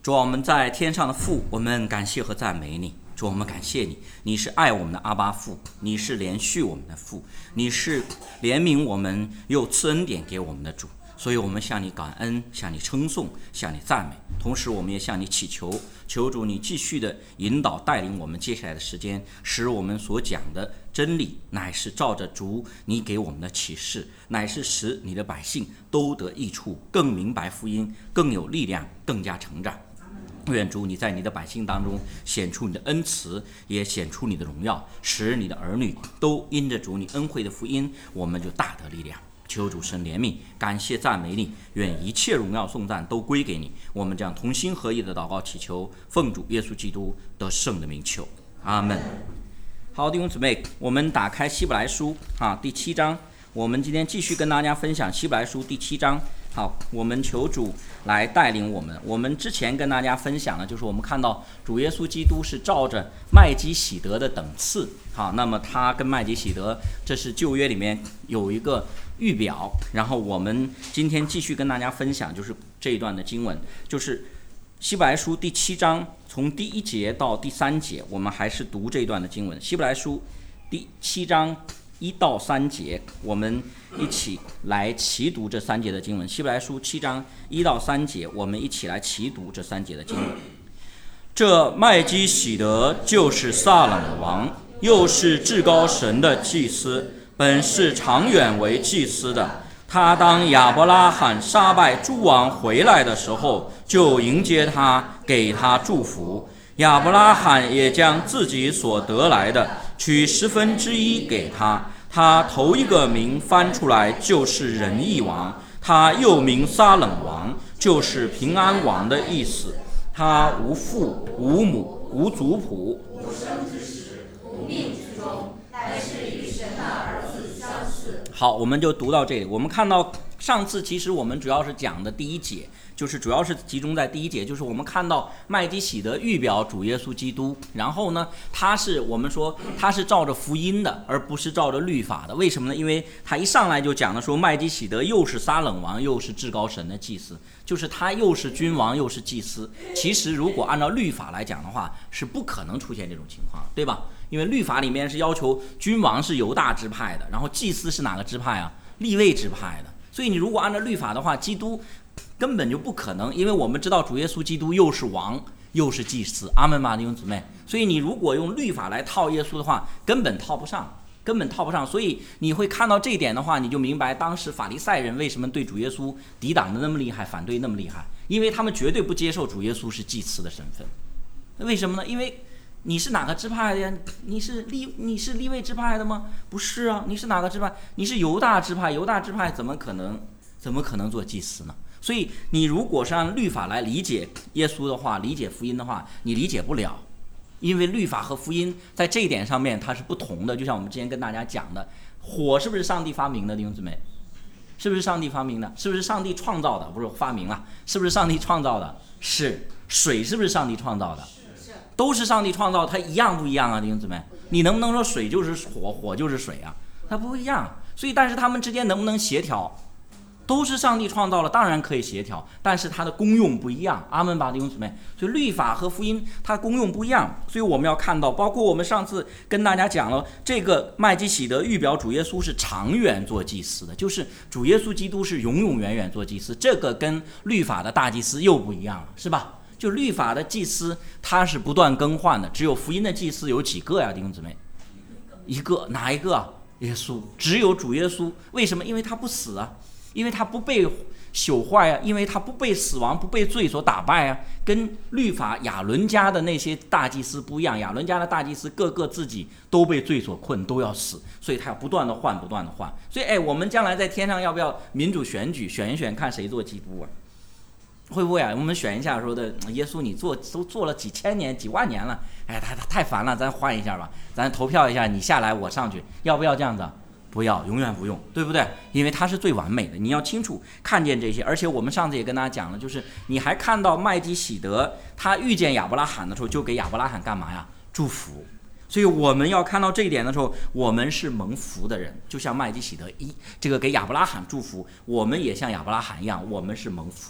主啊，我们在天上的父，我们感谢和赞美你。主，我们感谢你，你是爱我们的阿爸父，你是连续我们的父，你是怜悯我们又赐恩典给我们的主。所以我们向你感恩，向你称颂，向你赞美，同时我们也向你祈求，求主你继续的引导带领我们接下来的时间，使我们所讲的真理乃是照着主你给我们的启示，乃是使你的百姓都得益处，更明白福音，更有力量，更加成长。愿主你在你的百姓当中显出你的恩慈，也显出你的荣耀，使你的儿女都因着主你恩惠的福音，我们就大得力量。求主神怜悯，感谢赞美你，愿一切荣耀颂赞都归给你。我们将同心合意的祷告祈求，奉主耶稣基督得胜的名求，阿门。好，弟兄姊妹，我们打开希伯来书第7章，我们今天继续跟大家分享希伯来书第7章。好，我们求主来带领我们。我们之前跟大家分享的就是我们看到主耶稣基督是照着麦基洗德的等次。好，那么他跟麦基洗德，这是旧约里面有一个预表。然后我们今天继续跟大家分享就是这一段的经文，就是希伯来书第7章从第1节到第3节，我们还是读这一段的经文。希伯来书第7章1到3节，我们一起来齐读这3节的经文。希伯来书7章1到3节，我们一起来齐读这3节的经文。这麦基洗德就是撒冷王，又是至高神的祭司，本是长远为祭司的。他当亚伯拉罕杀败诸王回来的时候，就迎接他，给他祝福。亚伯拉罕也将自己所得来的取1/10给他，他头一个名翻出来就是仁义王，他又名撒冷王，就是平安王的意思。他无父无母无族谱，无生之始无命之终，但是与神的儿子相似。好，我们就读到这里。我们看到上次其实我们主要是讲的第1节，就是主要是集中在第1节，就是我们看到麦基洗德预表主耶稣基督，然后呢，我们说他是照着福音的，而不是照着律法的。为什么呢？因为他一上来就讲的说麦基洗德又是撒冷王，又是至高神的祭司，就是他又是君王又是祭司。其实如果按照律法来讲的话，是不可能出现这种情况，对吧？因为律法里面是要求君王是犹大支派的，然后祭司是哪个支派啊？利未支派的。所以你如果按照律法的话，基督根本就不可能，因为我们知道主耶稣基督又是王又是祭司，阿们吗，弟兄姊妹？所以你如果用律法来套耶稣的话，根本套不上。所以你会看到这一点的话，你就明白当时法利赛人为什么对主耶稣抵挡的那么厉害，反对那么厉害，因为他们绝对不接受主耶稣是祭司的身份。为什么呢？因为你是哪个支派的呀？你是利未支派的吗？不是啊，你是哪个支派？你是犹大支派，犹大支派怎么可能做祭司呢？所以你如果是按律法来理解耶稣的话，理解福音的话，你理解不了，因为律法和福音在这一点上面它是不同的。就像我们之前跟大家讲的，火是不是上帝发明的，弟兄姊妹？是不是上帝发明的？是不是上帝创造的？不是发明了，是不是上帝创造的？是。水是不是上帝创造的？都是上帝创造，它一样不一样啊，弟兄姊妹？你能不能说水就是火，火就是水啊？它不一样。所以但是它们之间能不能协调？都是上帝创造了，当然可以协调，但是它的功用不一样，阿们吧，弟兄姊妹。所以律法和福音它的功用不一样，所以我们要看到，包括我们上次跟大家讲了，这个麦基洗德预表主耶稣是长远做祭司的，就是主耶稣基督是永永远远做祭司，这个跟律法的大祭司又不一样了，是吧？就律法的祭司他是不断更换的，只有福音的祭司有几个呀，弟兄姊妹？一个，哪一个啊？耶稣，只有主耶稣。为什么？因为他不死啊，因为他不被朽坏啊，因为他不被死亡不被罪所打败啊。跟律法亚伦家的那些大祭司不一样，亚伦家的大祭司个个自己都被罪所困，都要死，所以他要不断的换。所以我们将来在天上要不要民主选举，选一选看谁做基督啊？会不会啊？我们选一下说的耶稣，你都做了几千年几万年了，他太烦了，咱换一下吧，咱投票一下，你下来我上去，要不要这样子？不要，永远不用，对不对？因为他是最完美的，你要清楚看见这些。而且我们上次也跟大家讲了，就是你还看到麦基洗德他遇见亚伯拉罕的时候，就给亚伯拉罕干嘛呀？祝福。所以我们要看到这一点的时候，我们是蒙福的人，就像麦基洗德这个给亚伯拉罕祝福，我们也像亚伯拉罕一样，我们是蒙福的。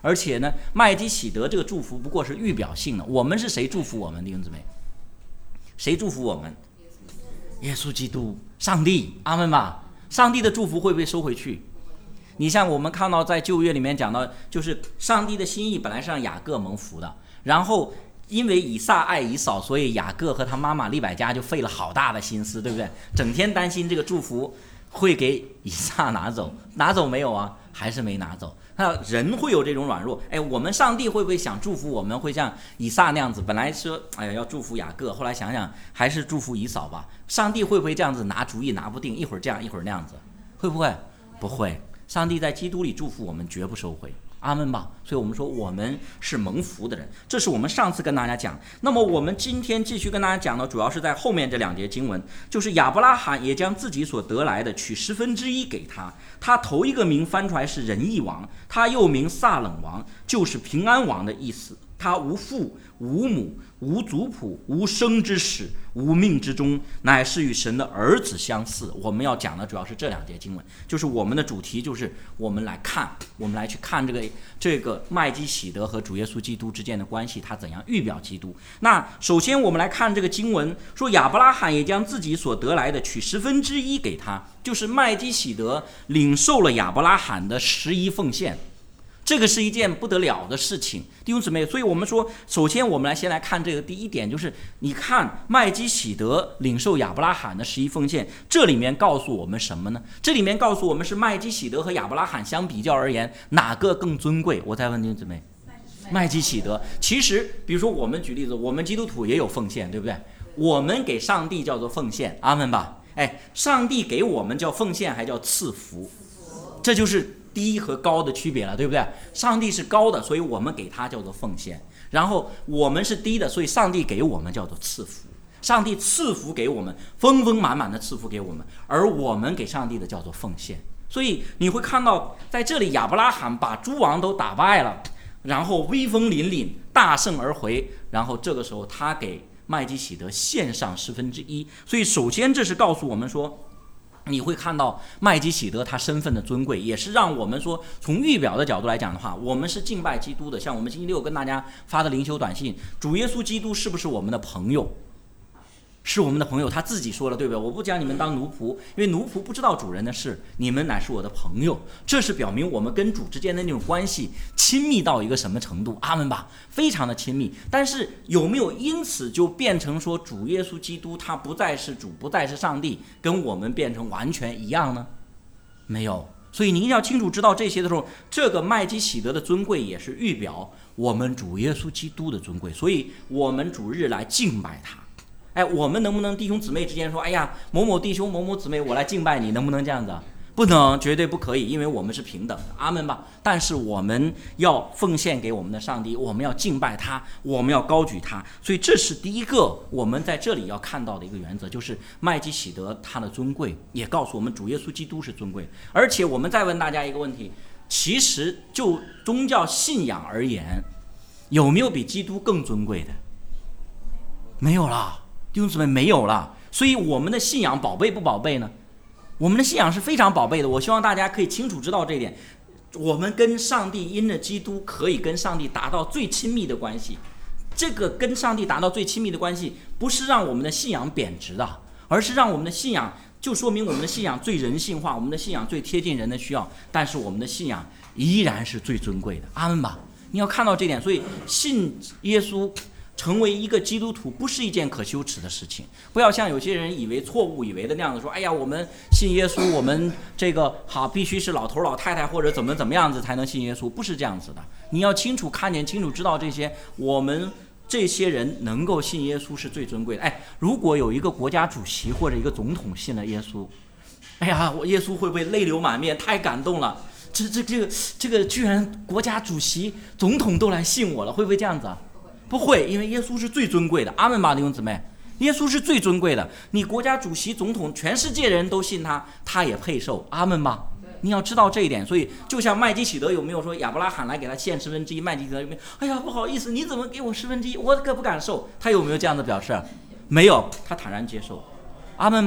而且呢，麦基洗德这个祝福不过是预表性的。我们是谁祝福我们，弟兄姊妹？谁祝福我们？耶稣基督，上帝，阿们吧。上帝的祝福会被收回去。你像我们看到在旧约里面讲到，就是上帝的心意本来是让雅各蒙福的，然后因为以撒爱以扫，所以雅各和他妈妈利百加就费了好大的心思，对不对？整天担心这个祝福会给以撒拿走，拿走没有啊？还是没拿走。那人会有这种软弱，我们上帝会不会想祝福我们，会像以撒那样子？本来说要祝福雅各，后来想想还是祝福以扫吧。上帝会不会这样子拿主意拿不定，一会儿这样一会儿那样子？会不会？不会。上帝在基督里祝福我们，绝不收回。阿们吧。所以我们说我们是蒙福的人，这是我们上次跟大家讲。那么我们今天继续跟大家讲的，主要是在后面这2节经文，就是亚伯拉罕也将自己所得来的取1/10给他。他头一个名翻出来是仁义王，他又名撒冷王，就是平安王的意思。他无父无母无族谱无生之始无命之终，乃是与神的儿子相似。我们要讲的主要是这2节经文，就是我们的主题，就是我们来去看这个麦基洗德和主耶稣基督之间的关系，他怎样预表基督。那首先我们来看这个经文，说亚伯拉罕也将自己所得来的取1/10给他，就是麦基洗德领受了亚伯拉罕的11奉献。这个是一件不得了的事情，弟兄姊妹。所以我们说，首先我们先来看这个第一点，就是你看麦基洗德领受亚伯拉罕的11奉献，这里面告诉我们什么呢？这里面告诉我们是麦基洗德和亚伯拉罕相比较而言，哪个更尊贵？我再问弟兄姊妹，麦基洗德。其实比如说我们举例子，我们基督徒也有奉献，对不对？我们给上帝叫做奉献，阿们吧。上帝给我们叫奉献还叫赐福，这就是低和高的区别了，对不对？上帝是高的，所以我们给他叫做奉献，然后我们是低的，所以上帝给我们叫做赐福。上帝赐福给我们，丰丰满满的赐福给我们，而我们给上帝的叫做奉献。所以你会看到在这里亚伯拉罕把诸王都打败了，然后威风凛凛大胜而回，然后这个时候他给麦基洗德献上1/10。所以首先这是告诉我们说，你会看到麦基洗德他身份的尊贵，也是让我们说从预表的角度来讲的话，我们是敬拜基督的。像我们星期六跟大家发的灵修短信，主耶稣基督是不是我们的朋友？是我们的朋友，他自己说了，对不对？我不将你们当奴仆，因为奴仆不知道主人的事，你们乃是我的朋友。这是表明我们跟主之间的那种关系亲密到一个什么程度？阿们吧，非常的亲密。但是有没有因此就变成说主耶稣基督他不再是主，不再是上帝，跟我们变成完全一样呢？没有。所以你一定要清楚知道这些的时候，这个麦基洗德的尊贵也是预表我们主耶稣基督的尊贵，所以我们主日来敬拜他。我们能不能弟兄姊妹之间说，某某弟兄某某姊妹，我来敬拜你，能不能这样子？不能，绝对不可以，因为我们是平等的，阿们吧。但是我们要奉献给我们的上帝，我们要敬拜他，我们要高举他。所以这是第一个我们在这里要看到的一个原则，就是麦基洗德他的尊贵，也告诉我们主耶稣基督是尊贵。而且我们再问大家一个问题，其实就宗教信仰而言，有没有比基督更尊贵的？没有啦，弟兄姊妹，没有了。所以我们的信仰宝贝不宝贝呢？我们的信仰是非常宝贝的。我希望大家可以清楚知道这一点，我们跟上帝因着基督可以跟上帝达到最亲密的关系。这个跟上帝达到最亲密的关系，不是让我们的信仰贬值的，而是让我们的信仰，就说明我们的信仰最人性化，我们的信仰最贴近人的需要，但是我们的信仰依然是最尊贵的。阿们吧。你要看到这点，所以信耶稣成为一个基督徒不是一件可羞耻的事情。不要像有些人错误以为的那样子说，我们信耶稣，我们这个好必须是老头老太太或者怎么样子才能信耶稣，不是这样子的。你要清楚看见，清楚知道这些，我们这些人能够信耶稣是最尊贵的。如果有一个国家主席或者一个总统信了耶稣，我耶稣会不会泪流满面？太感动了！这个居然国家主席总统都来信我了，会不会这样子啊？不会，因为耶稣是最尊贵的。阿们吧，弟兄姊妹，耶稣是最尊贵的。你国家主席总统全世界人都信他，他也配受。阿们吧，你要知道这一点。所以就像麦基洗德有没有说亚伯拉罕来给他献1/10，麦基洗德有没有不好意思，你怎么给我1/10，我可不敢受？他有没有这样的表示？没有，他坦然接受。阿们吧。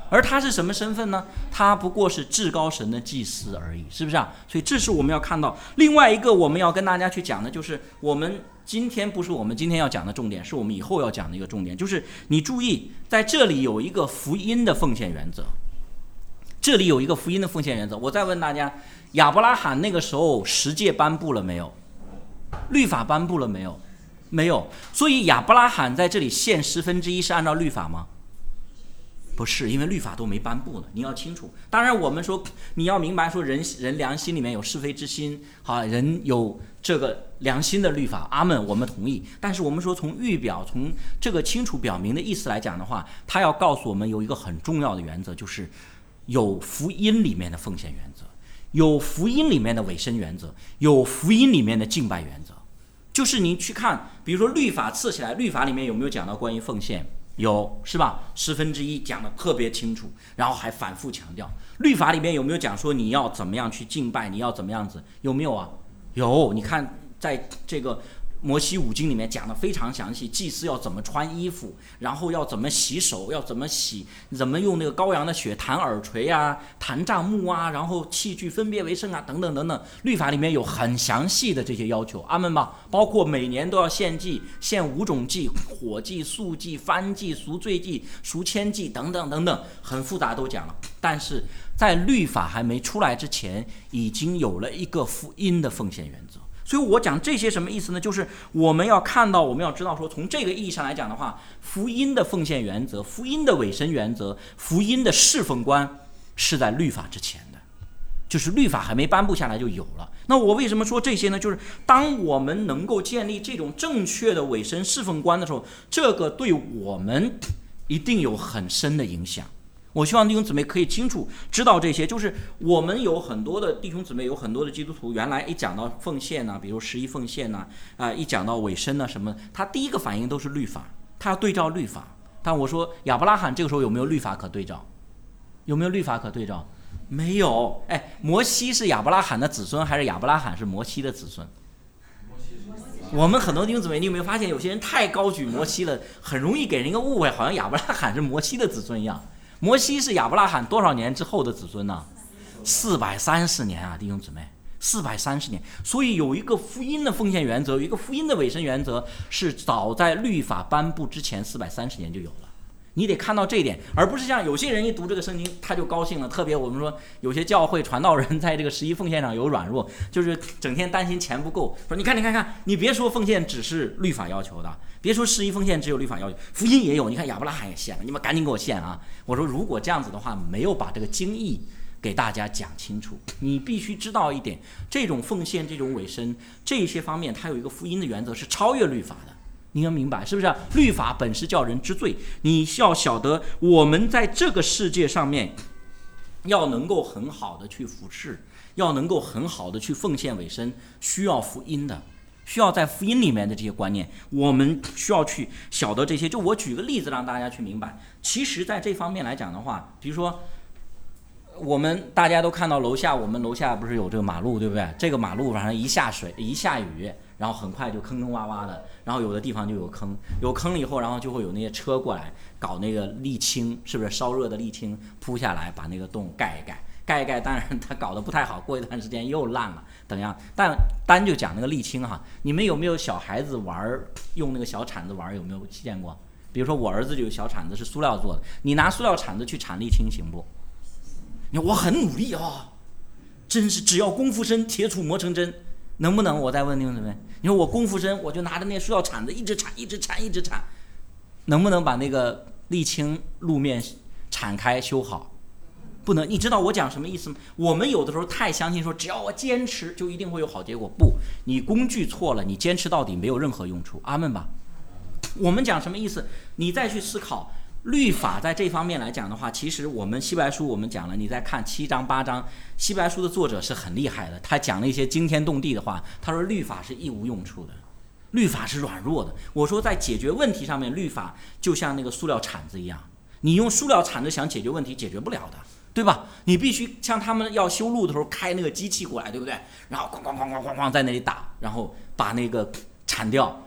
而他是什么身份呢？他不过是至高神的祭司而已，是不是啊？所以这是我们要看到。另外一个我们要跟大家去讲的就是，我们今天不是我们今天要讲的重点，是我们以后要讲的一个重点，就是你注意，在这里有一个福音的奉献原则。这里有一个福音的奉献原则。我再问大家，亚伯拉罕那个时候十诫颁布了没有？律法颁布了没有？没有。所以亚伯拉罕在这里献1/10是按照律法吗？不是，因为律法都没颁布呢，你要清楚。当然我们说你要明白说人良心里面有是非之心，好，人有这个良心的律法，阿们，我们同意。但是我们说从预表，从这个清楚表明的意思来讲的话，他要告诉我们有一个很重要的原则，就是有福音里面的奉献原则，有福音里面的委身原则，有福音里面的敬拜原则。就是你去看，比如说律法赐起来，律法里面有没有讲到关于奉献？有，是吧？1/10讲的特别清楚，然后还反复强调。律法里面有没有讲说你要怎么样去敬拜，你要怎么样子？有没有啊？有，你看在这个摩西五经里面讲的非常详细，祭司要怎么穿衣服，然后要怎么洗手，要怎么洗，怎么用那个羔羊的血弹耳垂啊，弹帐幕啊，然后器具分别为圣啊，等等等等，律法里面有很详细的这些要求，阿们吧。包括每年都要献祭，献5种祭，火祭、素祭、燔祭、赎罪祭、赎愆祭等等等等，很复杂都讲了。但是在律法还没出来之前，已经有了一个福音的奉献原则。所以我讲这些什么意思呢？就是我们要看到，我们要知道说，从这个意义上来讲的话，福音的奉献原则、福音的委身原则、福音的侍奉观是在律法之前的，就是律法还没颁布下来就有了。那我为什么说这些呢？就是当我们能够建立这种正确的委身侍奉观的时候，这个对我们一定有很深的影响。我希望弟兄姊妹可以清楚知道这些，就是我们有很多的弟兄姊妹，有很多的基督徒，原来一讲到奉献呢，比如11奉献呢，一讲到委身呢什么，他第一个反应都是律法，他要对照律法。但我说亚伯拉罕这个时候有没有律法可对照？有没有律法可对照？没有。摩西是亚伯拉罕的子孙，还是亚伯拉罕是摩西的子孙？我们很多弟兄姊妹，你有没有发现有些人太高举摩西了，很容易给人一个误会，好像亚伯拉罕是摩西的子孙一样。摩西是亚伯拉罕多少年之后的子孙呢？430年啊，弟兄姊妹，430年。所以有一个福音的奉献原则，有一个福音的委身原则，是早在律法颁布之前430年就有了。你得看到这一点，而不是像有些人一读这个圣经他就高兴了。特别我们说有些教会传道人在这个11奉献上有软弱，就是整天担心钱不够，说你看，你别说奉献只是律法要求的，别说11奉献只有律法要求，福音也有。你看亚伯拉罕也献了，你们赶紧给我献啊！我说如果这样子的话，没有把这个经义给大家讲清楚。你必须知道一点，这种奉献、这种委身这些方面，它有一个福音的原则是超越律法的。你要明白是不是？律法本是叫人知罪，你要晓得我们在这个世界上面要能够很好的去服侍，要能够很好的去奉献委身，需要福音的，需要在福音里面的这些观念，我们需要去晓得这些。就我举个例子让大家去明白，其实在这方面来讲的话，比如说我们大家都看到我们楼下不是有这个马路，对不对？这个马路反正一下水一下雨，然后很快就坑坑洼洼的，然后有的地方就有坑，有坑了以后，然后就会有那些车过来搞那个沥青，是不是烧热的沥青铺下来，把那个洞盖一盖，当然它搞得不太好，过一段时间又烂了等样。但单就讲那个沥青哈，你们有没有小孩子玩用那个小铲子玩，有没有见过？比如说我儿子就有小铲子是塑料做的，你拿塑料铲子去铲沥青行不？你说我很努力啊，真是只要功夫深，铁杵磨成针，能不能？我再问弟兄姊妹，你说我功夫深，我就拿着那塑料铲子一直铲，能不能把那个沥青路面铲开修好？不能。你知道我讲什么意思吗？我们有的时候太相信说只要我坚持就一定会有好结果，不，你工具错了，你坚持到底没有任何用处。阿们吧。我们讲什么意思？你再去思考律法在这方面来讲的话，其实我们希伯来书我们讲了，你再看7章8章，希伯来书的作者是很厉害的，他讲了一些惊天动地的话。他说律法是一无用处的，律法是软弱的。我说在解决问题上面，律法就像那个塑料铲子一样，你用塑料铲子想解决问题解决不了的，对吧？你必须像他们要修路的时候开那个机器过来，对不对？然后哐哐哐哐哐哐在那里打，然后把那个铲掉，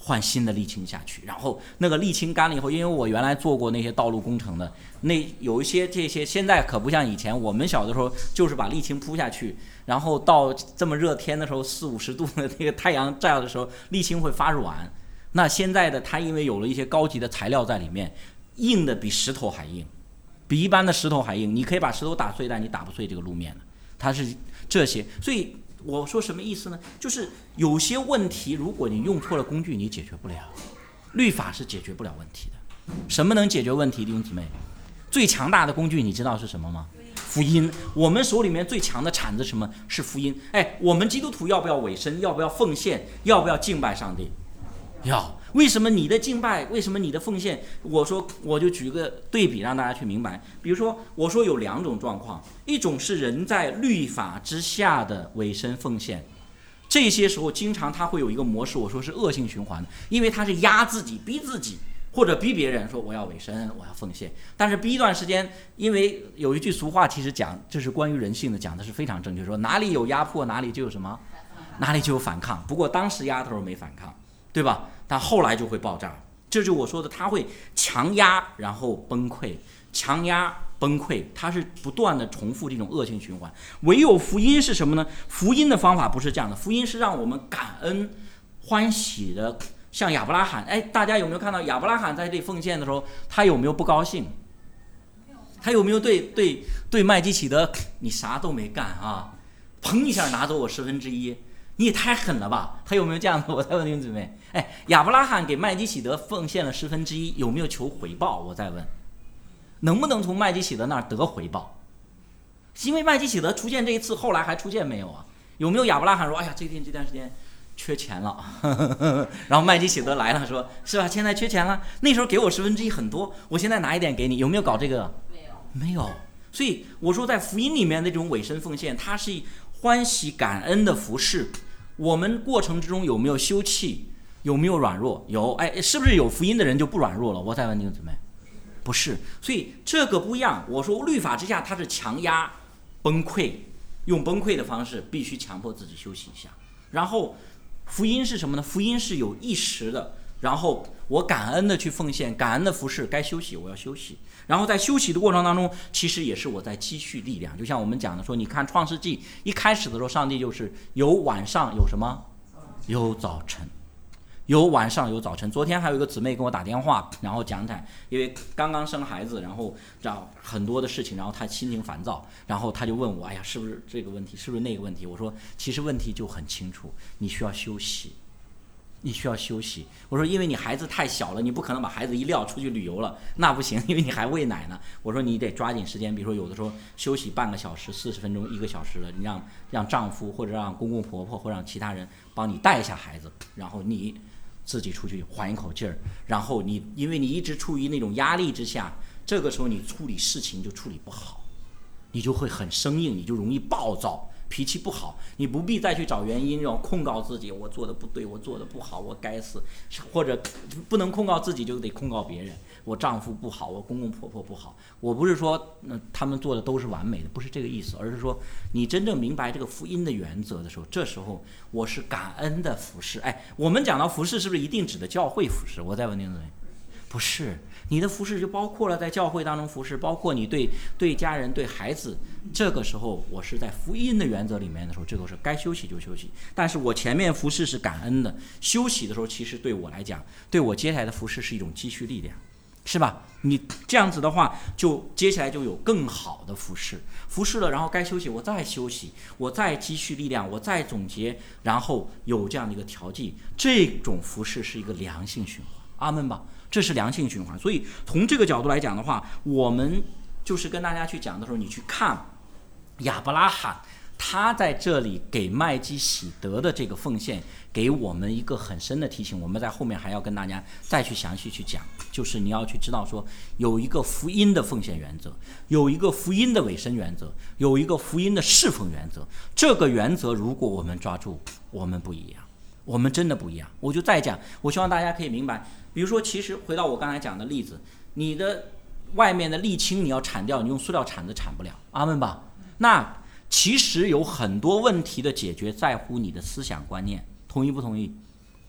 换新的沥青下去，然后那个沥青干了以后，因为我原来做过那些道路工程的，那有一些这些现在可不像以前，我们小的时候就是把沥青铺下去，然后到这么热天的时候，40-50度的那个太阳照的时候，沥青会发软。那现在的它因为有了一些高级的材料在里面，硬的比石头还硬，比一般的石头还硬，你可以把石头打碎，但你打不碎这个路面的，它是这些，所以。我说什么意思呢？就是有些问题，如果你用错了工具，你解决不了。律法是解决不了问题的。什么能解决问题，弟兄姊妹？最强大的工具，你知道是什么吗？福音。我们手里面最强的铲子什么？是福音。我们基督徒要不要委身？要不要奉献？要不要敬拜上帝？要。为什么你的敬拜？为什么你的奉献？我就举个对比让大家去明白。比如说，我说有2种状况，一种是人在律法之下的委身奉献，这些时候经常他会有一个模式，我说是恶性循环，因为他是压自己、逼自己，或者逼别人说我要委身，我要奉献。但是逼一段时间，因为有一句俗话，其实讲这是关于人性的，讲的是非常正确，说哪里有压迫，哪里就有什么，哪里就有反抗。不过当时压头没反抗，对吧？但后来就会爆炸，这就是我说的，他会强压然后崩溃，强压崩溃，它是不断的重复这种恶性循环。唯有福音是什么呢？福音的方法不是这样的，福音是让我们感恩欢喜的，像亚伯拉罕。大家有没有看到亚伯拉罕在这里奉献的时候，他有没有不高兴？他有没有对麦基洗德，你啥都没干啊，砰一下拿走我1/10？你也太狠了吧！他有没有这样子？我再问弟兄姊妹，亚伯拉罕给麦基洗德奉献了1/10，有没有求回报？我再问，能不能从麦基洗德那儿得回报？因为麦基洗德出现这一次，后来还出现没有啊？有没有亚伯拉罕说，这段时间缺钱了，然后麦基洗德来了，说是吧？现在缺钱了，那时候给我1/10很多，我现在拿一点给你，有没有搞这个？没有。所以我说，在福音里面那种委身奉献，它是欢喜感恩的服事。我们过程之中有没有休憩？有没有软弱？有。是不是有福音的人就不软弱了？我再问弟兄姊妹，不是。所以这个不一样。我说律法之下它是强压崩溃，用崩溃的方式必须强迫自己休息一下。然后福音是什么呢？福音是有意识的，然后我感恩的去奉献，感恩的服事，该休息我要休息。然后在休息的过程当中，其实也是我在积蓄力量。就像我们讲的说，你看创世纪一开始的时候，上帝就是有晚上有什么？有早晨。有晚上有早晨。昨天还有一个姊妹跟我打电话，然后讲讲，因为刚刚生孩子，然后找很多的事情，然后她心情烦躁，然后她就问我，是不是这个问题，是不是那个问题？我说其实问题就很清楚，你需要休息。你需要休息。我说因为你孩子太小了，你不可能把孩子一撂出去旅游了，那不行，因为你还喂奶呢。我说你得抓紧时间，比如说有的时候休息半个小时、40分钟、1个小时了，你让丈夫或者让公公婆婆或者让其他人帮你带一下孩子，然后你自己出去缓一口劲儿。然后因为你一直处于那种压力之下，这个时候你处理事情就处理不好，你就会很生硬，你就容易暴躁。脾气不好，你不必再去找原因，要控告自己，我做的不对，我做的不好，我该死，或者不能控告自己就得控告别人，我丈夫不好，我公公婆婆不好。我不是说他们做的都是完美的，不是这个意思，而是说你真正明白这个福音的原则的时候，这时候我是感恩的服事。我们讲到服事是不是一定指的教会服事？我再问您一下，不是，你的服事就包括了在教会当中服事，包括你对家人、对孩子。这个时候我是在福音的原则里面的时候，这个是该休息就休息。但是我前面服事是感恩的，休息的时候其实对我来讲，对我接下来的服事是一种积蓄力量，是吧？你这样子的话，就接下来就有更好的服事了，然后该休息我再休息，我再积蓄力量，我再总结，然后有这样的一个调剂，这种服事是一个良性循环。阿们吧。这是良性循环。所以从这个角度来讲的话，我们就是跟大家去讲的时候，你去看亚伯拉罕他在这里给麦基洗德的这个奉献，给我们一个很深的提醒。我们在后面还要跟大家再去详细去讲，就是你要去知道说，有一个福音的奉献原则，有一个福音的委身原则，有一个福音的侍奉原则。这个原则如果我们抓住，我们不一样，我们真的不一样。我就再讲，我希望大家可以明白。比如说，其实回到我刚才讲的例子，你的外面的沥青你要铲掉，你用塑料铲子铲不了，阿们吧。那其实有很多问题的解决在乎你的思想观念，同意不同意？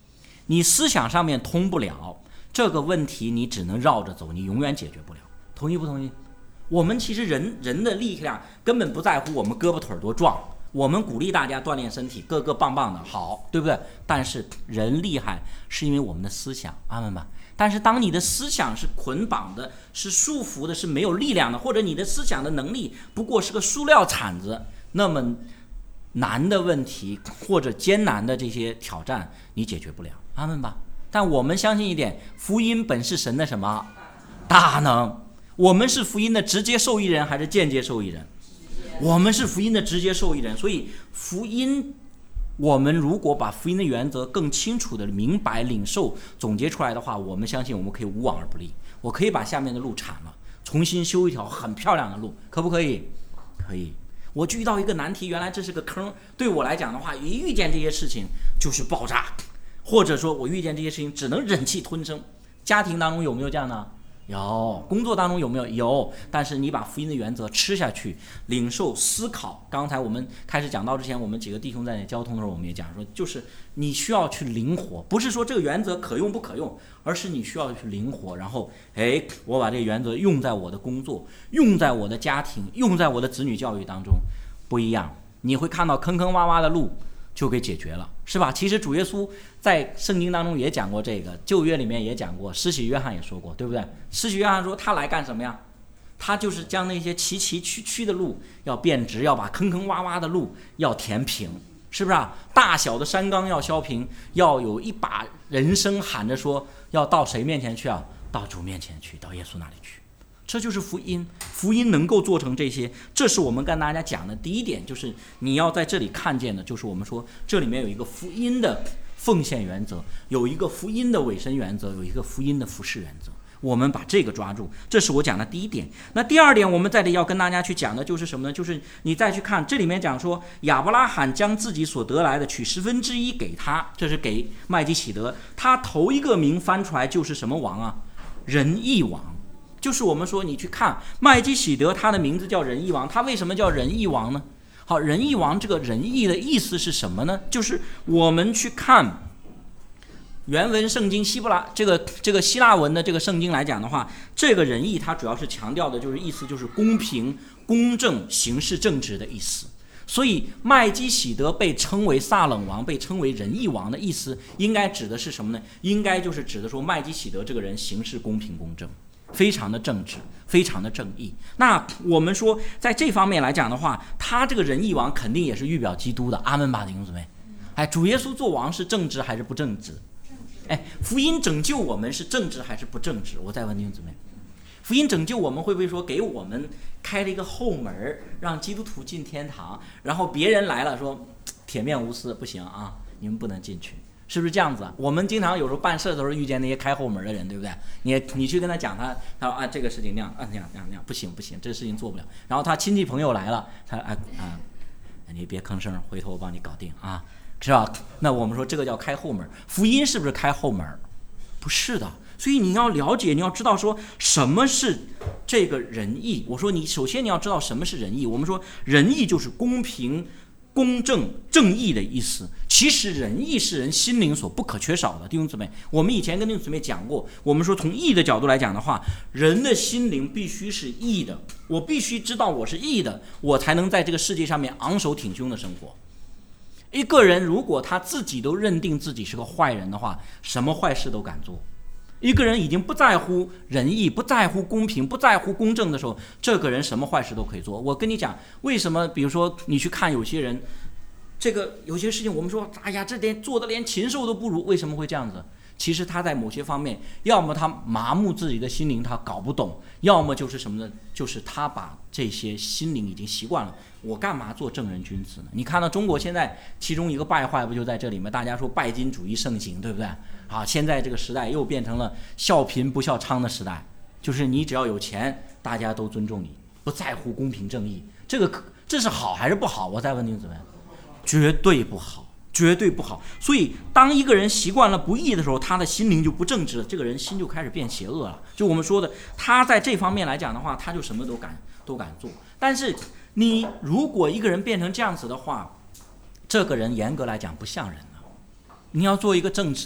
你思想上面通不了这个问题，你只能绕着走，你永远解决不了。同意不同意？我们其实人的力量根本不在乎我们胳膊腿多壮，我们鼓励大家锻炼身体，个个棒棒的好，对不对？但是人厉害是因为我们的思想，阿们吧。但是当你的思想是捆绑的，是束缚的，是没有力量的，或者你的思想的能力不过是个塑料铲子，那么难的问题或者艰难的这些挑战你解决不了，阿们吧。但我们相信一点，福音本是神的什么大能？我们是福音的直接受益人还是间接受益人？我们是福音的直接受益人。所以福音，我们如果把福音的原则更清楚的明白领受总结出来的话，我们相信我们可以无往而不利。我可以把下面的路铲了，重新修一条很漂亮的路，可不可以？可以。我就遇到一个难题，原来这是个坑，对我来讲的话，一遇见这些事情就是爆炸，或者说我遇见这些事情只能忍气吞声。家庭当中有没有这样的？有。工作当中有没有？有。但是你把福音的原则吃下去，领受思考。刚才我们开始讲到之前，我们几个弟兄在那交通的时候，我们也讲说，就是你需要去灵活，不是说这个原则可用不可用，而是你需要去灵活。然后我把这个原则用在我的工作，用在我的家庭，用在我的子女教育当中，不一样。你会看到坑坑洼洼的路就给解决了，是吧？其实主耶稣在圣经当中也讲过这个，旧约里面也讲过，施洗约翰也说过，对不对？施洗约翰说他来干什么呀？他就是将那些崎崎岖岖的路要变直，要把坑坑洼洼的路要填平，是不是啊？大小的山冈要削平，要有一把人声喊着说，要到谁面前去啊？到主面前去，到耶稣那里去。这就是福音，福音能够做成这些，这是我们跟大家讲的第一点，就是你要在这里看见的，就是我们说这里面有一个福音的奉献原则，有一个福音的委身原则，有一个福音的服事原则，我们把这个抓住，这是我讲的第一点。那第二点，我们在这里要跟大家去讲的就是什么呢？就是你再去看这里面讲说，亚伯拉罕将自己所得来的取1/10给他，这是给麦基洗德，他头一个名翻出来就是什么王啊？仁义王。就是我们说你去看麦基洗德，他的名字叫仁义王，他为什么叫仁义王呢？好，仁义王这个仁义的意思是什么呢？就是我们去看原文圣经这个希腊文的这个圣经来讲的话，这个仁义它主要是强调的就是意思就是公平、公正、行事正直的意思。所以麦基洗德被称为撒冷王，被称为仁义王的意思，应该指的是什么呢？应该就是指的说麦基洗德这个人行事公平公正，非常的正直，非常的正义。那我们说在这方面来讲的话，他这个仁义王肯定也是预表基督的，阿们吧，弟兄姊妹。主耶稣做王是正直还是不正直？福音拯救我们是正直还是不正直？我再问弟兄姊妹，福音拯救我们会不会说给我们开了一个后门，让基督徒进天堂，然后别人来了说铁面无私，不行啊，你们不能进去，是不是这样子啊？我们经常有时候办事的时候遇见那些开后门的人，对不对？你去跟他讲，他说啊这个事情那样啊那样，不行，这个事情做不了。然后他亲戚朋友来了，他你别吭声，回头我帮你搞定啊，是吧？那我们说这个叫开后门，福音是不是开后门？不是的。所以你要了解，你要知道说什么是这个仁义。我说你首先你要知道什么是仁义。我们说仁义就是公平、公正、正义的意思。其实仁义是人心灵所不可缺少的，弟兄姊妹。我们以前跟弟兄姊妹讲过，我们说从义的角度来讲的话，人的心灵必须是义的。我必须知道我是义的，我才能在这个世界上面昂首挺胸的生活。一个人如果他自己都认定自己是个坏人的话，什么坏事都敢做。一个人已经不在乎仁义，不在乎公平，不在乎公正的时候，这个人什么坏事都可以做。我跟你讲，为什么？比如说你去看有些人，这个有些事情我们说，哎呀，这点做的连禽兽都不如，为什么会这样子？其实他在某些方面，要么他麻木自己的心灵，他搞不懂；要么就是什么呢？就是他把这些心灵已经习惯了。我干嘛做正人君子呢？你看到中国现在其中一个败坏不就在这里吗？大家说拜金主义盛行，对不对？现在这个时代又变成了笑贫不笑娼的时代，就是你只要有钱，大家都尊重你，不在乎公平正义。这是好还是不好？我再问你怎么样？绝对不好，绝对不好。所以当一个人习惯了不义的时候，他的心灵就不正直了，这个人心就开始变邪恶了。就我们说的，他在这方面来讲的话，他就什么都敢做。但是你如果一个人变成这样子的话，这个人严格来讲不像人了。你要做一个正直的人，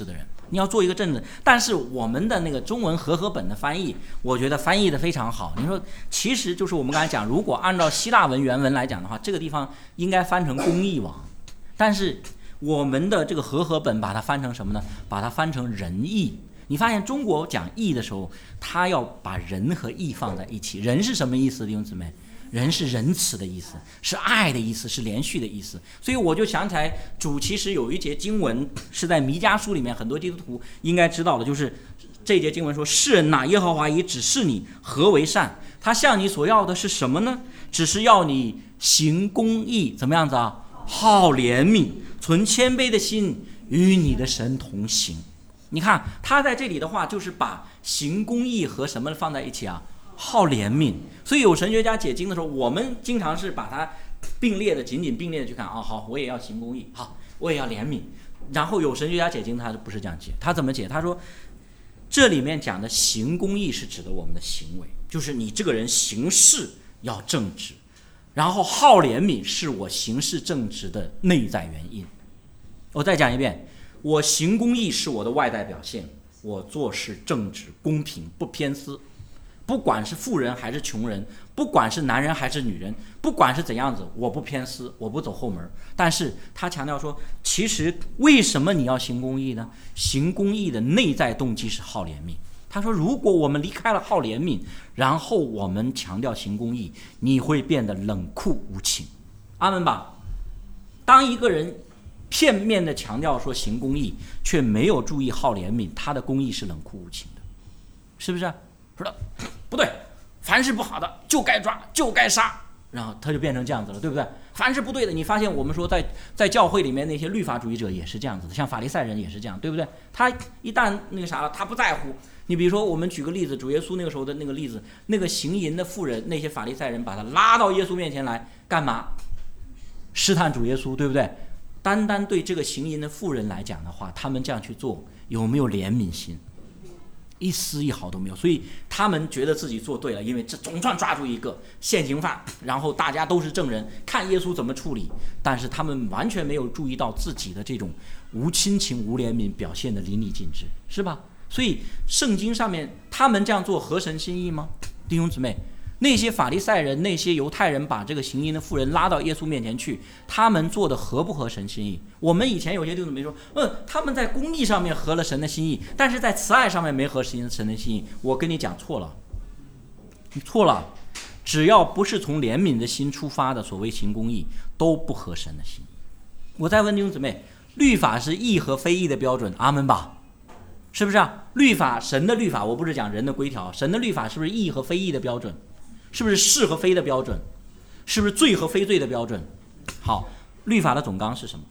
你要做一个正直。但是我们的那个中文和合本的翻译，我觉得翻译的非常好。你说，其实就是我们刚才讲，如果按照希腊文原文来讲的话，这个地方应该翻成公义王，但是我们的这个和合本把它翻成什么呢？把它翻成仁义。你发现中国讲义的时候，他要把仁和义放在一起。仁是什么意思，弟兄姊妹？仁是仁慈的意思，是爱的意思，是连续的意思。所以我就想起来，主其实有一节经文是在弥迦书里面，很多基督徒应该知道的，就是这节经文说：世人哪，耶和华已指示你何为善，他向你所要的是什么呢？只是要你行公义，怎么样子啊？好怜悯，存谦卑的心，与你的神同行。你看他在这里的话，就是把行公义和什么放在一起啊？好怜悯。所以有神学家解经的时候，我们经常是把它并列的，紧紧并列的去看啊。好，我也要行公义，好，我也要怜悯。然后有神学家解经，他不是这样解，他怎么解？他说，这里面讲的行公义是指的我们的行为，就是你这个人行事要正直，然后好怜悯是我行事正直的内在原因。我再讲一遍，我行公义是我的外在表现，我做事正直公平不偏私，不管是富人还是穷人，不管是男人还是女人，不管是怎样子，我不偏私，我不走后门。但是他强调说，其实为什么你要行公义呢？行公义的内在动机是好怜悯。他说，如果我们离开了好怜悯，然后我们强调行公义，你会变得冷酷无情。阿们吧。当一个人片面的强调说行公义，却没有注意好怜悯，他的公义是冷酷无情的，是不是？说的不对，凡是不好的就该抓，就该杀，然后他就变成这样子了，对不对？凡是不对的，你发现我们说在教会里面那些律法主义者也是这样子的，像法利赛人也是这样，对不对？他一旦那个啥了，他不在乎。你比如说，我们举个例子，主耶稣那个时候的那个例子，那个行淫的妇人，那些法利赛人把他拉到耶稣面前来干嘛？试探主耶稣，对不对？单单对这个行淫的妇人来讲的话，他们这样去做有没有怜悯心？一丝一毫都没有。所以他们觉得自己做对了，因为这总算抓住一个现行犯，然后大家都是证人，看耶稣怎么处理。但是他们完全没有注意到自己的这种无亲情无怜悯表现的淋漓尽致，是吧？所以圣经上面他们这样做合神心意吗？弟兄姊妹，那些法利赛人，那些犹太人把这个行淫的妇人拉到耶稣面前去，他们做的合不合神心意？我们以前有些弟兄姊妹说，他们在公义上面合了神的心意，但是在慈爱上面没合神的心意。我跟你讲错了，你错了。只要不是从怜悯的心出发的所谓行公义，都不合神的心意。我再问弟兄姊妹，律法是义和非义的标准，阿们吧？是不是啊？律法，神的律法，我不是讲人的规条，神的律法是不是义和非义的标准？是不是是和非的标准？是不是罪和非罪的标准？好，律法的总纲是什么？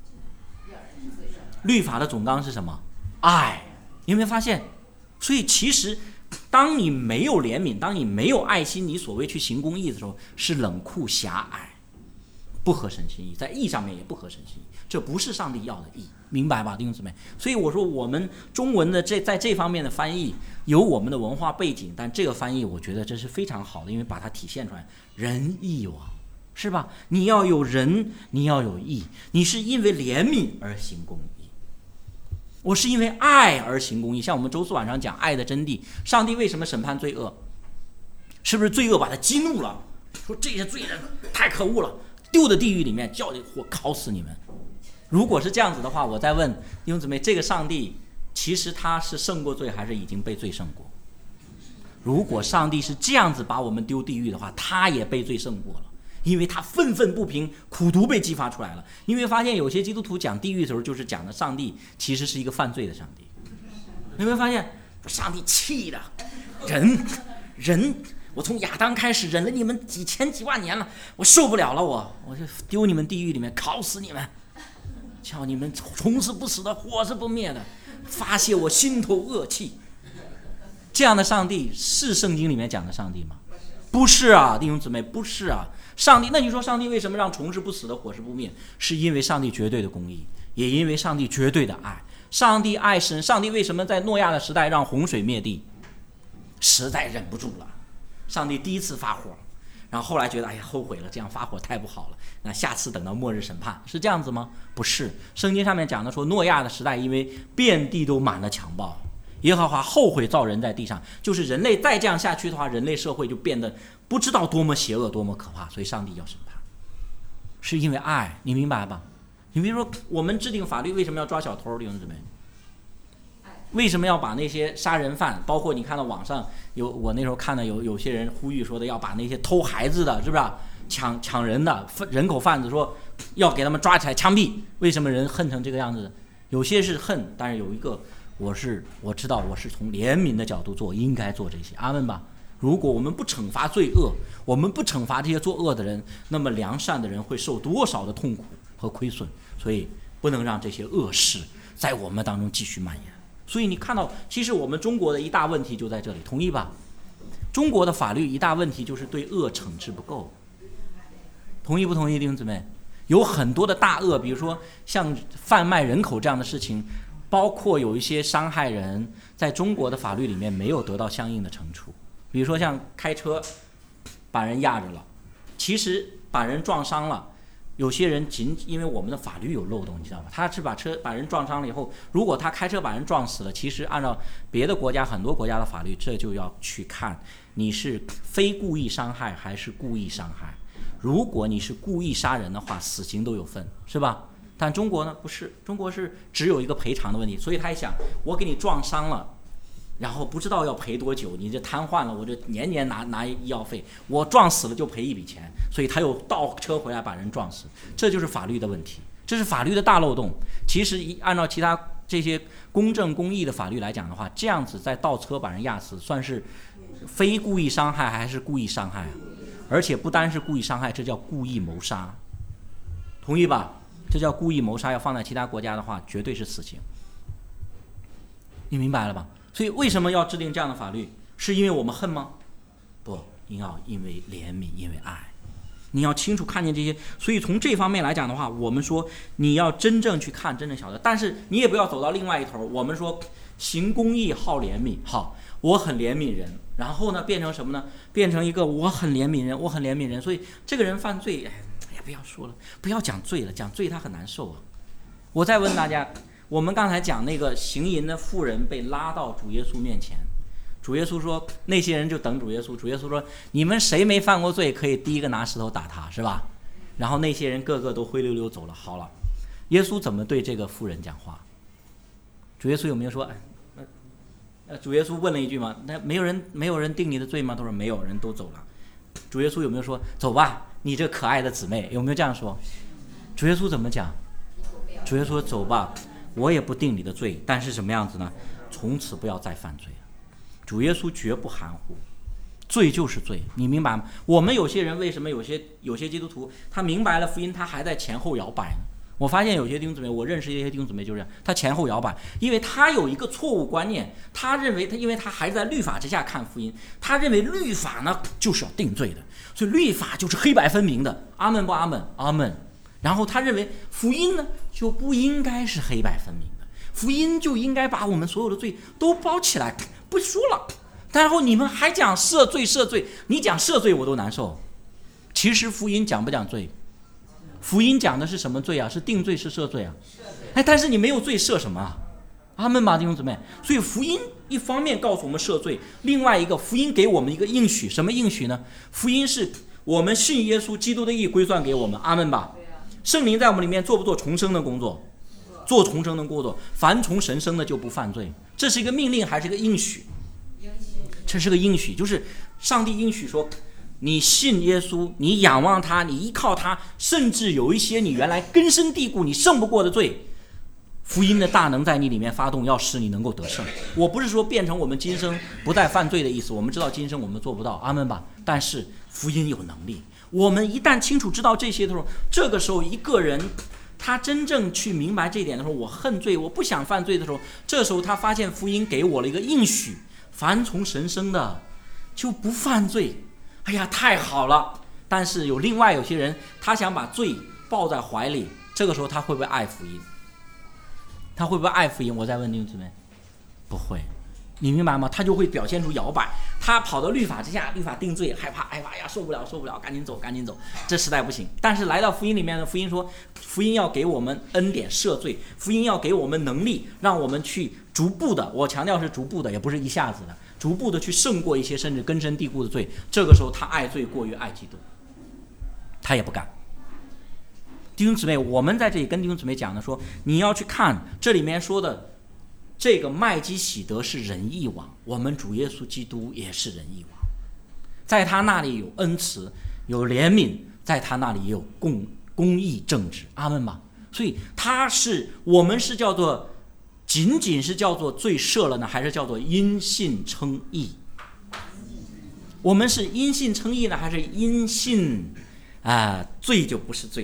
律法的总纲是什么？爱。你有没有发现？所以其实当你没有怜悯，当你没有爱心，你所谓去行公义的时候，是冷酷狭隘，不合神心意，在义上面也不合神心意，这不是上帝要的义，明白吧，弟兄姊妹？所以我说我们中文的在这方面的翻译有我们的文化背景，但这个翻译我觉得这是非常好的，因为把它体现出来，仁义王，是吧？你要有仁，你要有义，你是因为怜悯而行公义，我是因为爱而行公义。像我们周四晚上讲爱的真谛，上帝为什么审判罪恶？是不是罪恶把他激怒了？说这些罪人太可恶了，丢到地狱里面，叫你火烤死你们。如果是这样子的话，我再问弟兄姊妹，这个上帝其实他是胜过罪，还是已经被罪胜过？如果上帝是这样子把我们丢地狱的话，他也被罪胜过了，因为他愤愤不平，苦毒被激发出来了。因为发现有些基督徒讲地狱的时候，就是讲的上帝其实是一个犯罪的上帝。你有没有发现，上帝气的人我从亚当开始忍了你们几千几万年了，我受不了了，我就丢你们地狱里面，烤死你们，叫你们虫是不死的，火是不灭的，发泄我心头恶气。这样的上帝是圣经里面讲的上帝吗？不是啊，弟兄姊妹，不是啊。上帝，那你说上帝为什么让虫是不死的，火是不灭？是因为上帝绝对的公义，也因为上帝绝对的爱。上帝爱神，上帝为什么在诺亚的时代让洪水灭地？实在忍不住了，上帝第一次发火， 然后后来觉得哎呀后悔了，这样发火太不好了，那下次等到末日审判，是这样子吗？不是，圣经上面讲的说诺亚的时代因为遍地都满了强暴，耶和华后悔造人在地上，就是人类再这样下去的话，人类社会就变得不知道多么邪恶多么可怕，所以上帝要审判，是因为爱，你明白吧？你比如说我们制定法律为什么要抓小偷，弟兄姊妹？为什么要把那些杀人犯，包括你看到网上我那时候看到有些人呼吁说的要把那些偷孩子的，是不是抢人的人口贩子说要给他们抓起来枪毙？为什么人恨成这个样子？有些是恨，但是有一个我知道我是从怜悯的角度做，应该做这些，阿们吧。如果我们不惩罚罪恶，我们不惩罚这些作恶的人，那么良善的人会受多少的痛苦和亏损？所以不能让这些恶事在我们当中继续蔓延。所以你看到，其实我们中国的一大问题就在这里，同意吧？中国的法律一大问题就是对恶惩治不够，同意不同意，弟兄姊妹？有很多的大恶，比如说像贩卖人口这样的事情，包括有一些伤害人，在中国的法律里面没有得到相应的惩处。比如说像开车把人压着了，其实把人撞伤了，有些人因为我们的法律有漏洞，你知道吧？他是把人撞伤了以后，如果他开车把人撞死了，其实按照别的国家很多国家的法律，这就要去看你是非故意伤害还是故意伤害。如果你是故意杀人的话，死刑都有份，是吧？但中国呢不是，中国是只有一个赔偿的问题，所以他一想，我给你撞伤了，然后不知道要赔多久，你这瘫痪了，我就年年拿医药费，我撞死了就赔一笔钱，所以他又倒车回来把人撞死，这就是法律的问题，这是法律的大漏洞。其实按照其他这些公正公义的法律来讲的话，这样子在倒车把人压死，算是非故意伤害还是故意伤害？而且不单是故意伤害，这叫故意谋杀，同意吧？这叫故意谋杀，要放在其他国家的话，绝对是死刑。你明白了吧？所以为什么要制定这样的法律？是因为我们恨吗？不，你要因为怜悯，因为爱。你要清楚看见这些，所以从这方面来讲的话，我们说你要真正去看，真正晓得。但是你也不要走到另外一头，我们说行公义，好怜悯，好，我很怜悯人，然后呢变成什么呢？变成一个我很怜悯人，我很怜悯人，所以这个人犯罪，不要说了，不要讲罪了，讲罪他很难受啊。我再问大家，我们刚才讲那个行淫的妇人被拉到主耶稣面前，主耶稣说那些人就等主耶稣，主耶稣说你们谁没犯过罪，可以第一个拿石头打他，是吧？然后那些人个个都灰溜溜走了。好了，耶稣怎么对这个妇人讲话？主耶稣有没有说主耶稣问了一句嘛，那没有人定你的罪吗？他说没有，人都走了。主耶稣有没有说走吧，你这可爱的姊妹？有没有这样说？主耶稣怎么讲？主耶稣说走吧，我也不定你的罪，但是什么样子呢？从此不要再犯罪了。主耶稣绝不含糊，罪就是罪，你明白吗？我们有些人为什么有些基督徒他明白了福音，他还在前后摇摆呢？我发现有些弟兄姊妹，我认识一些弟兄姊妹就是这样，他前后摇摆，因为他有一个错误观念，他认为因为他还在律法之下看福音，他认为律法呢就是要定罪的，所以律法就是黑白分明的，阿门不阿门？阿门。然后他认为福音呢就不应该是黑白分明的，福音就应该把我们所有的罪都包起来，不说了。然后你们还讲赦罪，你讲赦罪我都难受。其实福音讲不讲罪？福音讲的是什么罪啊？是定罪是赦罪啊？但是你没有罪赦什么啊？阿们吧，弟兄姊妹。所以福音一方面告诉我们赦罪，另外一个福音给我们一个应许，什么应许呢？福音是我们信耶稣基督的义归算给我们，阿们吧。圣灵在我们里面做不做重生的工作？做重生的工作，凡从神生的就不犯罪。这是一个命令还是一个应许？这是个应许，就是上帝应许说你信耶稣，你仰望他，你依靠他，甚至有一些你原来根深蒂固你胜不过的罪，福音的大能在你里面发动，要使你能够得胜。我不是说变成我们今生不再犯罪的意思，我们知道今生我们做不到，阿们吧。但是福音有能力，我们一旦清楚知道这些的时候，这个时候一个人他真正去明白这一点的时候，我恨罪，我不想犯罪的时候，这时候他发现福音给我了一个应许，凡从神生的就不犯罪。哎呀，太好了！但是有些人，他想把罪抱在怀里，这个时候他会不会爱福音？他会不会爱福音？我再问弟兄姊妹，不会。 你明白吗？他就会表现出摇摆，他跑到律法之下，律法定罪，害怕呀，受不了，赶紧走。这时代不行。但是来到福音里面呢，福音说，福音要给我们恩典赦罪，福音要给我们能力，让我们去逐步的，我强调是逐步的，也不是一下子的，逐步的去胜过一些甚至根深蒂固的罪。这个时候他爱罪过于爱基督，他也不干。弟兄姊妹，我们在这里跟弟兄姊妹讲的说，你要去看这里面说的。这个麦基喜德是仁义王，我们主耶稣基督也是仁义王，在他那里有恩慈，有怜悯，在他那里也有公义正直，阿们吧。所以我们是叫做仅仅是叫做罪赦了呢，还是叫做因信称义？我们是因信称义呢，还是因信罪就不是罪了？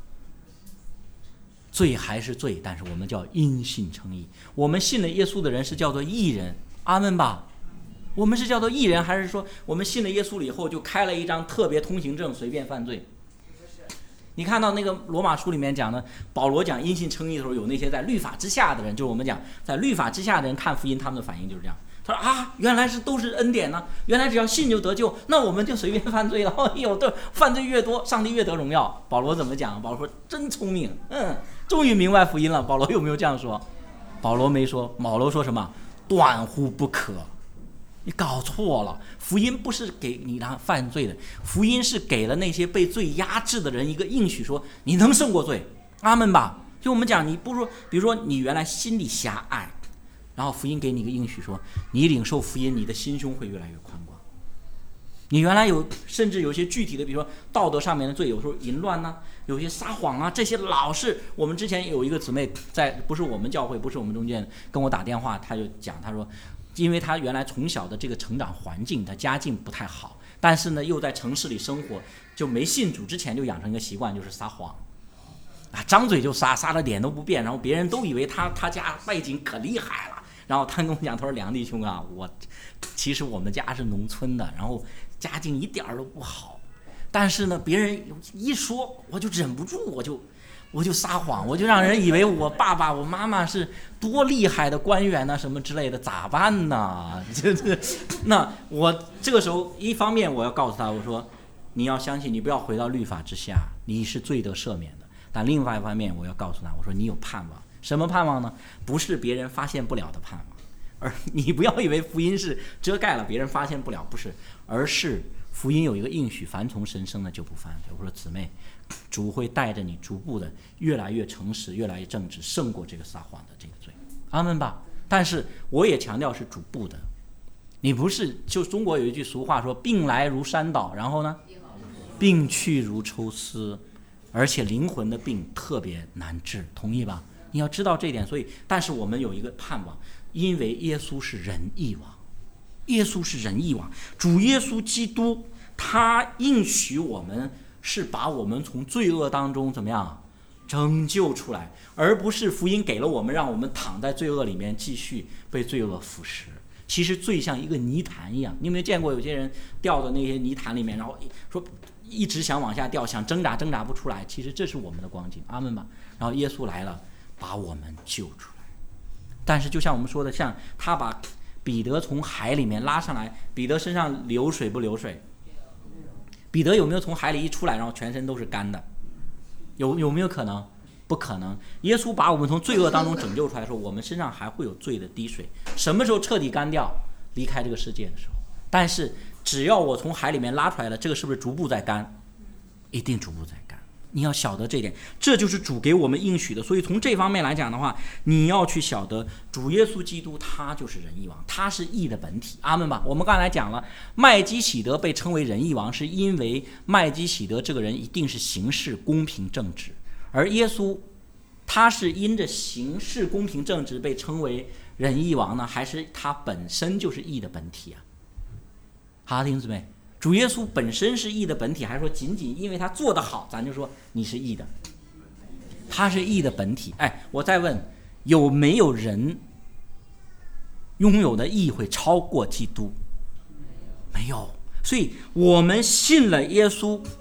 罪还是罪，但是我们叫因信称义。我们信了耶稣的人是叫做义人，阿们吧。我们是叫做义人，还是说我们信了耶稣了以后就开了一张特别通行证，随便犯罪？你看到那个罗马书里面讲的，保罗讲因信称义的时候，有那些在律法之下的人，就是我们讲在律法之下的人看福音，他们的反应就是这样。他说原来都是恩典呢，原来只要信就得救，那我们就随便犯罪了。犯罪越多，上帝越得荣耀。保罗怎么讲？保罗说真聪明，终于明白福音了。保罗有没有这样说？保罗没说。保罗说什么？断乎不可。你搞错了，福音不是给你让犯罪的，福音是给了那些被罪压制的人一个应许，说你能胜过罪，阿们吧。就我们讲，你不说，比如说你原来心里狭隘，然后福音给你一个应许，说你领受福音，你的心胸会越来越宽广。你原来甚至有些具体的，比如说道德上面的罪，有时候淫乱啊，有些撒谎啊，这些老是我们之前有一个姊妹不是我们教会，不是我们中间，跟我打电话，他就讲，他说因为他原来从小的这个成长环境，他家境不太好，但是呢又在城市里生活，就没信主之前就养成一个习惯，就是撒谎张嘴就撒的脸都不变，然后别人都以为他家背景可厉害了。然后他跟我讲，他说梁弟兄啊，其实我们家是农村的，然后家境一点都不好，但是呢别人一说我就忍不住，我就撒谎，我就让人以为我爸爸我妈妈是多厉害的官员呢什么之类的，咋办呢？那我这个时候一方面我要告诉他，我说你要相信，你不要回到律法之下，你是罪得赦免的。但另外一方面我要告诉他，我说你有盼望。什么盼望呢？不是别人发现不了的盼望，而你不要以为福音是遮盖了别人发现不了，不是，而是福音有一个应许，凡从神生的就不犯罪。我说姊妹，主会带着你逐步的越来越诚实，越来越正直，胜过这个撒谎的这个罪，阿们吧。但是我也强调是逐步的，你不是就中国有一句俗话说病来如山倒，然后呢病去如抽丝，而且灵魂的病特别难治，同意吧？你要知道这一点。所以但是我们有一个盼望，因为耶稣是仁义王，耶稣是仁义王，主耶稣基督他应许我们是把我们从罪恶当中怎么样拯救出来，而不是福音给了我们让我们躺在罪恶里面继续被罪恶腐蚀。其实罪像一个泥潭一样，你有没有见过有些人掉到那些泥潭里面，然后说一直想往下掉，想挣扎不出来，其实这是我们的光景，阿们吧。然后耶稣来了，把我们救出来。但是就像我们说的，像他把彼得从海里面拉上来，彼得身上流水不流水？彼得有没有从海里一出来然后全身都是干的？有没有可能？不可能。耶稣把我们从罪恶当中拯救出来，说我们身上还会有罪的滴水，什么时候彻底干掉？离开这个世界的时候。但是只要我从海里面拉出来了，这个是不是逐步在干？一定逐步在干。你要晓得这点，这就是主给我们应许的。所以从这方面来讲的话，你要去晓得主耶稣基督他就是仁义王，他是义的本体，阿们吧。我们刚才讲了，麦基喜德被称为仁义王，是因为麦基喜德这个人一定是行事公平正直，而耶稣他是因着行事公平正直被称为仁义王呢，还是他本身就是义的本体啊？好，弟兄姊妹，主耶稣本身是义的本体，还是说仅仅因为他做得好咱就说你是义的？他是义的本体。我再问，有没有人拥有的义会超过基督？没有。所以我们信了耶稣，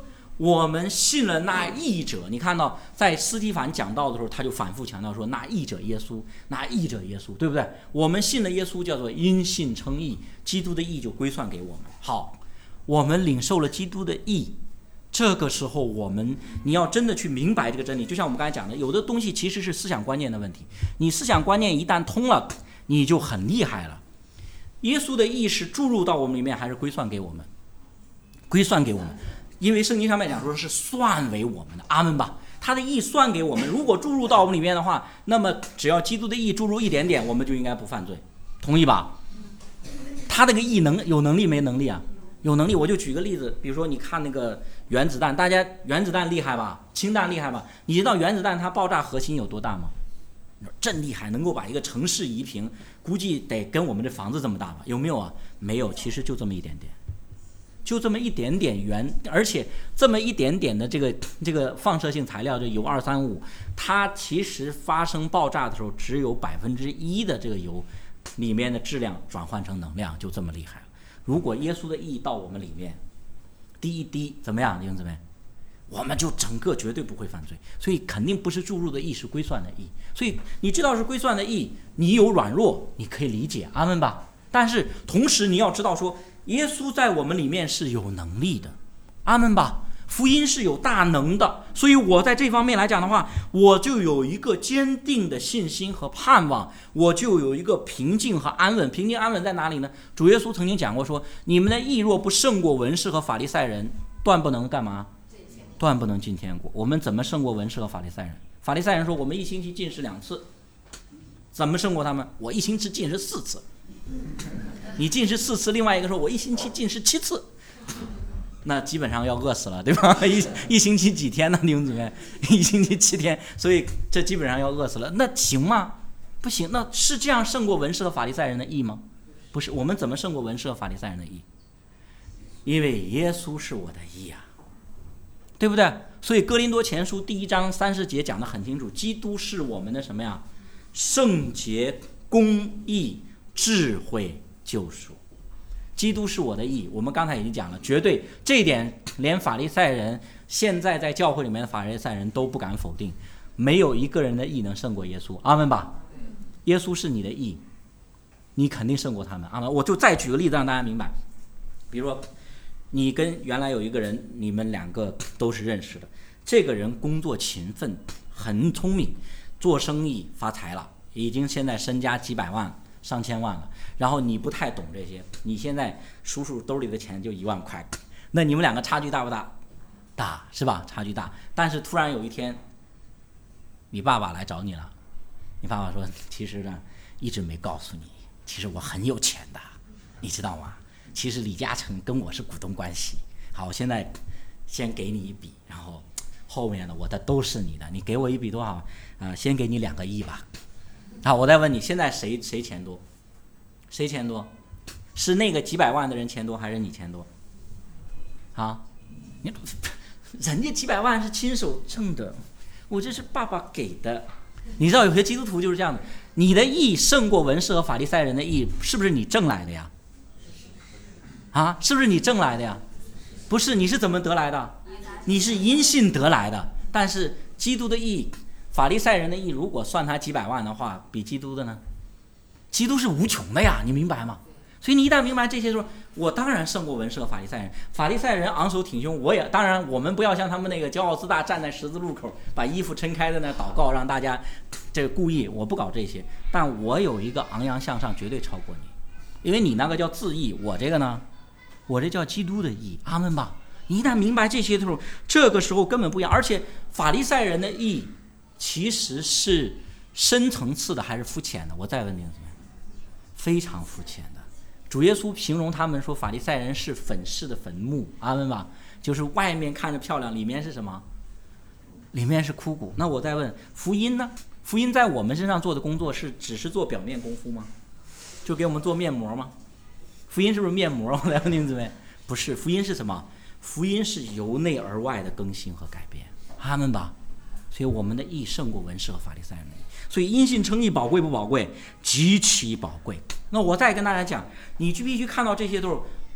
我们信了那义者。你看到在司提反讲道的时候，他就反复强调说那义者耶稣，那义者耶稣，对不对？我们信了耶稣叫做因信称义，基督的义就归算给我们。好，我们领受了基督的义，这个时候你要真的去明白这个真理，就像我们刚才讲的，有的东西其实是思想观念的问题，你思想观念一旦通了，你就很厉害了。耶稣的义是注入到我们里面，还是归算给我们？归算给我们，因为圣经上面讲说是算为我们的，阿们吧。他的义算给我们，如果注入到我们里面的话，那么只要基督的义注入一点点，我们就应该不犯罪，同意吧？他这个义有能力没能力啊？有能力。我就举个例子，比如说你看那个原子弹，大家原子弹厉害吧？氢弹厉害吧？你知道原子弹它爆炸核心有多大吗？真厉害，能够把一个城市夷平，估计得跟我们这房子这么大吧？有没有啊？没有，其实就这么一点点，就这么一点点而且这么一点点的这个放射性材料，这铀235，它其实发生爆炸的时候只有1%的这个铀里面的质量转换成能量，就这么厉害了。如果耶稣的义到我们里面，滴一滴怎么样，弟兄姊妹？我们就整个绝对不会犯罪，所以肯定不是注入的义，是归算的义。所以你知道是归算的义，你有软弱，你可以理解，阿们吧。但是同时你要知道说，耶稣在我们里面是有能力的，阿们吧。福音是有大能的，所以我在这方面来讲的话，我就有一个坚定的信心和盼望，我就有一个平静和安稳。平静安稳在哪里呢？主耶稣曾经讲过说，你们的义若不胜过文士和法利赛人，断不能干嘛？断不能进天国。我们怎么胜过文士和法利赛人？法利赛人说我们一星期进食2次，怎么胜过他们？我一星期进食4次。你进食4次，另外一个说我一星期进食7次，那基本上要饿死了，对吧？一星期几天呢？弟兄姊妹，一星期7天，所以这基本上要饿死了。那行吗？不行。那是这样胜过文士和法利赛人的义吗？不是。我们怎么胜过文士和法利赛人的义？因为耶稣是我的义啊，对不对？所以哥林多前书1章30节讲得很清楚，基督是我们的什么呀？圣洁、公义、智慧、救赎。基督是我的义，我们刚才已经讲了，绝对这一点连法利赛人，现在在教会里面的法利赛人都不敢否定，没有一个人的义能胜过耶稣，阿们吧。耶稣是你的义，你肯定胜过他们，阿们。我就再举个例子让大家明白，比如说你跟原来有一个人，你们2个都是认识的，这个人工作勤奋，很聪明，做生意发财了，已经现在身家几百万上千万了，然后你不太懂这些，你现在数数兜里的钱就1万块，那你们2个差距大不大？大，是吧？差距大。但是突然有一天你爸爸来找你了，你爸爸说其实呢一直没告诉你，其实我很有钱的，你知道吗？其实李嘉诚跟我是股东关系，好，我现在先给你一笔，然后后面的我的都是你的，你给我一笔多少先给你2个亿吧。好，我再问你，现在谁钱多？谁钱多？是那个几百万的人钱多，还是你钱多？啊，人家几百万是亲手挣的，我这是爸爸给的。你知道有些基督徒就是这样的，你的义胜过文士和法利赛人的义，是不是你挣来的呀？啊，是不是你挣来的呀？不是，你是怎么得来的？你是因信得来的。但是基督的义，法利赛人的义，如果算他几百万的话，比基督的呢？基督是无穷的呀，你明白吗？所以你一旦明白这些时候，我当然胜过文士和法利赛人。法利赛人昂首挺胸，我也当然，我们不要像他们那个骄傲自大，站在十字路口，把衣服撑开在那祷告，让大家这个故意，我不搞这些。但我有一个昂扬向上，绝对超过你，因为你那个叫自义，我这个呢，我这叫基督的义，阿们吧。你一旦明白这些的时候，这个时候根本不一样。而且法利赛人的义其实是深层次的还是肤浅的？我再问你，非常肤浅的。主耶稣形容他们说，法利赛人是粉饰的坟墓，阿们吧，就是外面看着漂亮，里面是什么？里面是枯骨。那我再问，福音呢？福音在我们身上做的工作是只是做表面功夫吗？就给我们做面膜吗？福音是不是面膜？我来问您姊妹，不是，福音是什么？福音是由内而外的更新和改变，阿们吧。所以我们的义胜过文士和法利赛人的义。所以因信称义宝贵不宝贵？极其宝贵。那我再跟大家讲，你必须看到这些都是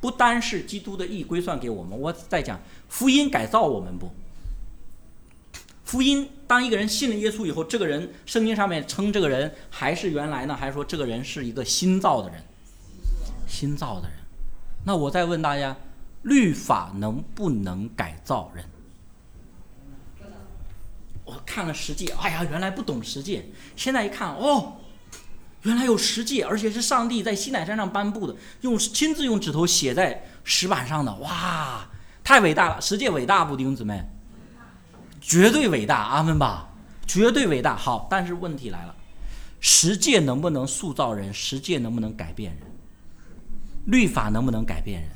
不单是基督的义归算给我们，我在讲福音改造我们不？福音当一个人信了耶稣以后，这个人圣经上面称这个人还是原来呢，还是说这个人是一个新造的人？新造的人。那我再问大家，律法能不能改造人？我看了十诫，哎呀，原来不懂十诫，现在一看，哦，原来有十诫，而且是上帝在西乃山上颁布的，亲自用指头写在石板上的，哇，太伟大了！十诫伟大不，弟兄姊妹？绝对伟大，阿们吧，绝对伟大。好，但是问题来了，十诫能不能塑造人？十诫能不能改变人？律法能不能改变人？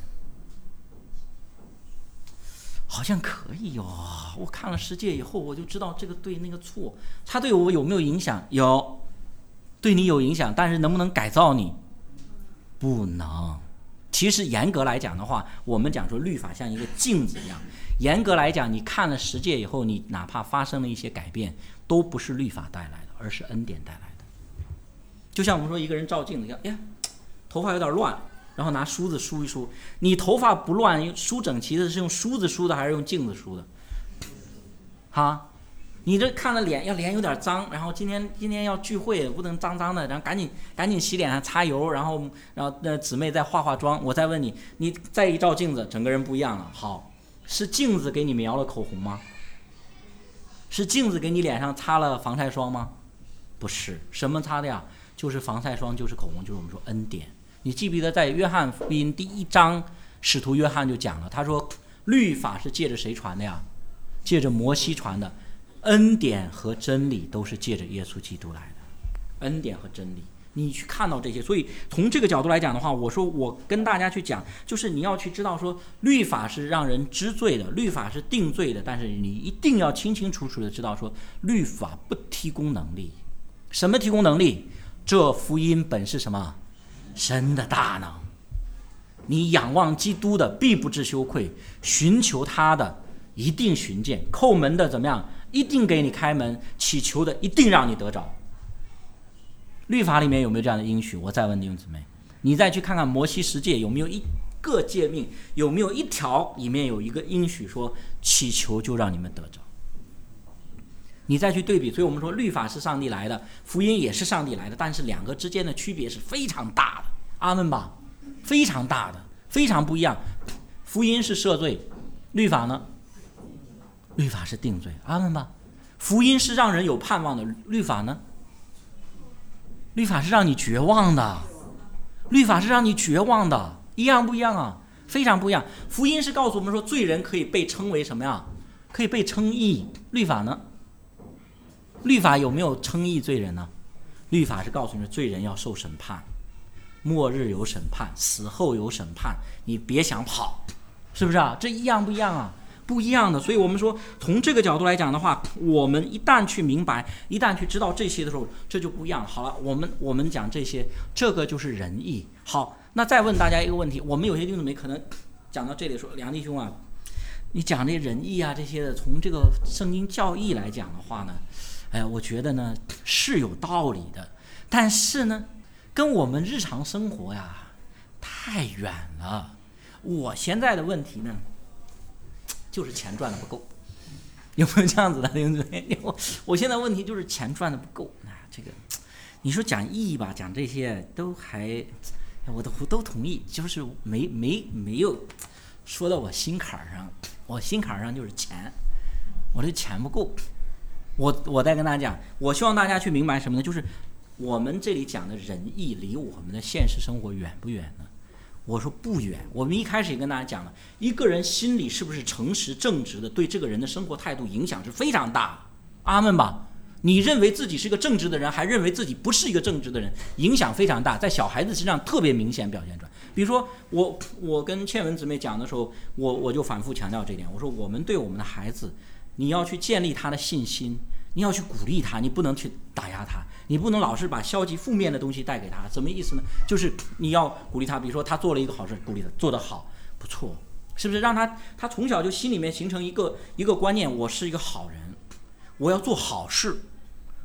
好像可以哦。我看了十诫以后，我就知道这个对那个错，它对我有没有影响？有，对你有影响，但是能不能改造你？不能。其实严格来讲的话，我们讲说律法像一个镜子一样，严格来讲，你看了十诫以后，你哪怕发生了一些改变，都不是律法带来的，而是恩典带来的。就像我们说一个人照镜子，呀，头发有点乱，然后拿梳子梳一梳，你头发不乱梳整齐的是用梳子梳的还是用镜子梳的？哈，你这看了脸有点脏，然后今天要聚会不能脏脏的，然后赶紧洗脸上擦油，然后那姊妹再化妆。我再问你，你再一照镜子，整个人不一样了。好，是镜子给你描了口红吗？是镜子给你脸上擦了防晒霜吗？不是，什么擦的呀？就是防晒霜，就是口红，就是我们说恩典。你记不记得在约翰福音第1章，使徒约翰就讲了，他说律法是借着谁传的呀？借着摩西传的，恩典和真理都是借着耶稣基督来的。恩典和真理，你去看到这些，所以从这个角度来讲的话，我说我跟大家去讲，就是你要去知道说，律法是让人知罪的，律法是定罪的，但是你一定要清清楚楚的知道说，律法不提供能力。什么提供能力？这福音本是什么？神的大能。你仰望基督的必不致羞愧，寻求他的一定寻见，叩门的怎么样？一定给你开门，祈求的一定让你得着。律法里面有没有这样的应许？我再问弟兄姊妹，你再去看看摩西十诫，有没有一个诫命，有没有一条里面有一个应许说祈求就让你们得着？你再去对比，所以我们说律法是上帝来的，福音也是上帝来的，但是两个之间的区别是非常大的，阿们吧，非常大的，非常不一样。福音是赦罪，律法呢？律法是定罪，阿们吧。福音是让人有盼望的，律法呢？律法是让你绝望的，律法是让你绝望的，一样不一样啊？非常不一样。福音是告诉我们说，罪人可以被称为什么呀？可以被称义。律法呢？律法有没有称义罪人呢？律法是告诉你罪人要受审判，末日有审判，死后有审判，你别想跑，是不是啊？这一样不一样啊？不一样的。所以我们说从这个角度来讲的话，我们一旦去明白，一旦去知道这些的时候，这就不一样。好了，我们讲这些，这个就是仁义。好，那再问大家一个问题，我们有些弟兄姊妹可能讲到这里说，梁弟兄啊，你讲这仁义啊这些的，从这个圣经教义来讲的话呢，我觉得呢是有道理的，但是呢跟我们日常生活呀太远了。我现在的问题呢就是钱赚的不够，有没有这样子的弟兄姊妹？我现在问题就是钱赚的不够。这个你说讲义吧，讲这些都还我都同意，就是没有说到我心坎上。我心坎上就是钱，我这钱不够。我再跟大家讲，我希望大家去明白什么呢？就是我们这里讲的仁义离我们的现实生活远不远呢？我说不远。我们一开始也跟大家讲了，一个人心里是不是诚实正直的，对这个人的生活态度影响是非常大的。阿们吧。你认为自己是个正直的人，还认为自己不是一个正直的人，影响非常大，在小孩子身上特别明显表现出来。比如说我跟倩文姊妹讲的时候，我就反复强调这一点。我说我们对我们的孩子，你要去建立他的信心，你要去鼓励他，你不能去打压他，你不能老是把消极负面的东西带给他。什么意思呢？就是你要鼓励他，比如说他做了一个好事，鼓励他做得好，不错，是不是让他从小就心里面形成一个观念，我是一个好人，我要做好事，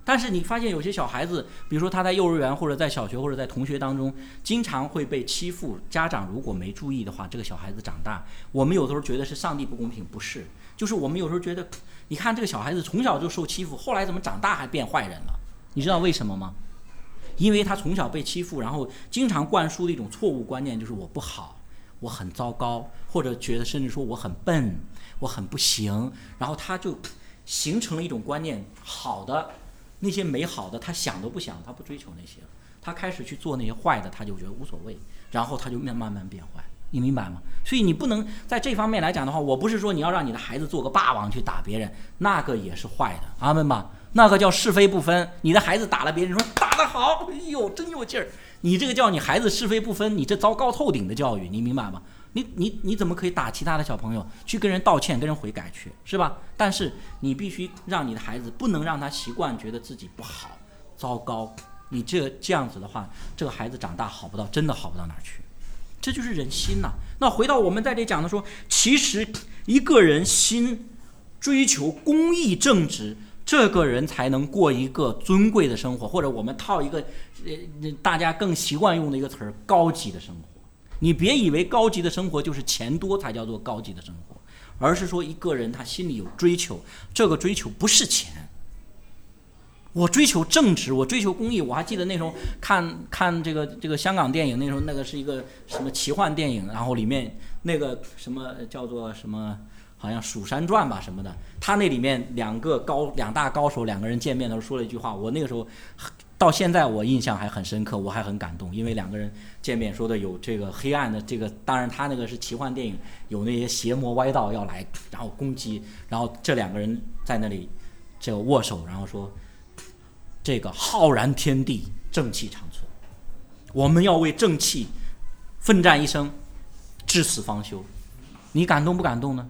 但是你发现有些小孩子，比如说他在幼儿园或者在小学或者在同学当中，经常会被欺负，家长如果没注意的话，这个小孩子长大，我们有的时候觉得是上帝不公平，不是，就是我们有时候觉得，你看这个小孩子从小就受欺负，后来怎么长大还变坏人了？你知道为什么吗？因为他从小被欺负，然后经常灌输的一种错误观念就是我不好，我很糟糕，或者觉得甚至说我很笨，我很不行，然后他就形成了一种观念，好的那些美好的他想都不想，他不追求那些，他开始去做那些坏的，他就觉得无所谓，然后他就慢慢变坏，你明白吗？所以你不能在这方面来讲的话，我不是说你要让你的孩子做个霸王去打别人，那个也是坏的，阿们吧，那个叫是非不分。你的孩子打了别人，说打得好，哎呦真有劲儿，你这个叫你孩子是非不分，你这糟糕透顶的教育，你明白吗？你怎么可以打其他的小朋友去跟人道歉跟人悔改去，是吧？但是你必须让你的孩子不能让他习惯觉得自己不好糟糕，你这样子的话，这个孩子长大好不到，真的好不到哪儿去。这就是人心呐。那回到我们在这讲的说，其实一个人心追求公义正直，这个人才能过一个尊贵的生活，或者我们套一个大家更习惯用的一个词儿，高级的生活。你别以为高级的生活就是钱多才叫做高级的生活，而是说一个人他心里有追求，这个追求不是钱。我追求正直，我追求公义。我还记得那时候看这个香港电影，那时候那个是一个什么奇幻电影，然后里面那个什么叫做什么，好像《蜀山传》吧什么的，他那里面两大高手两个人见面的时候说了一句话，我那个时候到现在我印象还很深刻，我还很感动，因为两个人见面说的有这个黑暗的这个，当然他那个是奇幻电影，有那些邪魔歪道要来，然后攻击，然后这两个人在那里这个握手，然后说这个浩然天地，正气长存，我们要为正气奋战一生，至死方休。你感动不感动呢？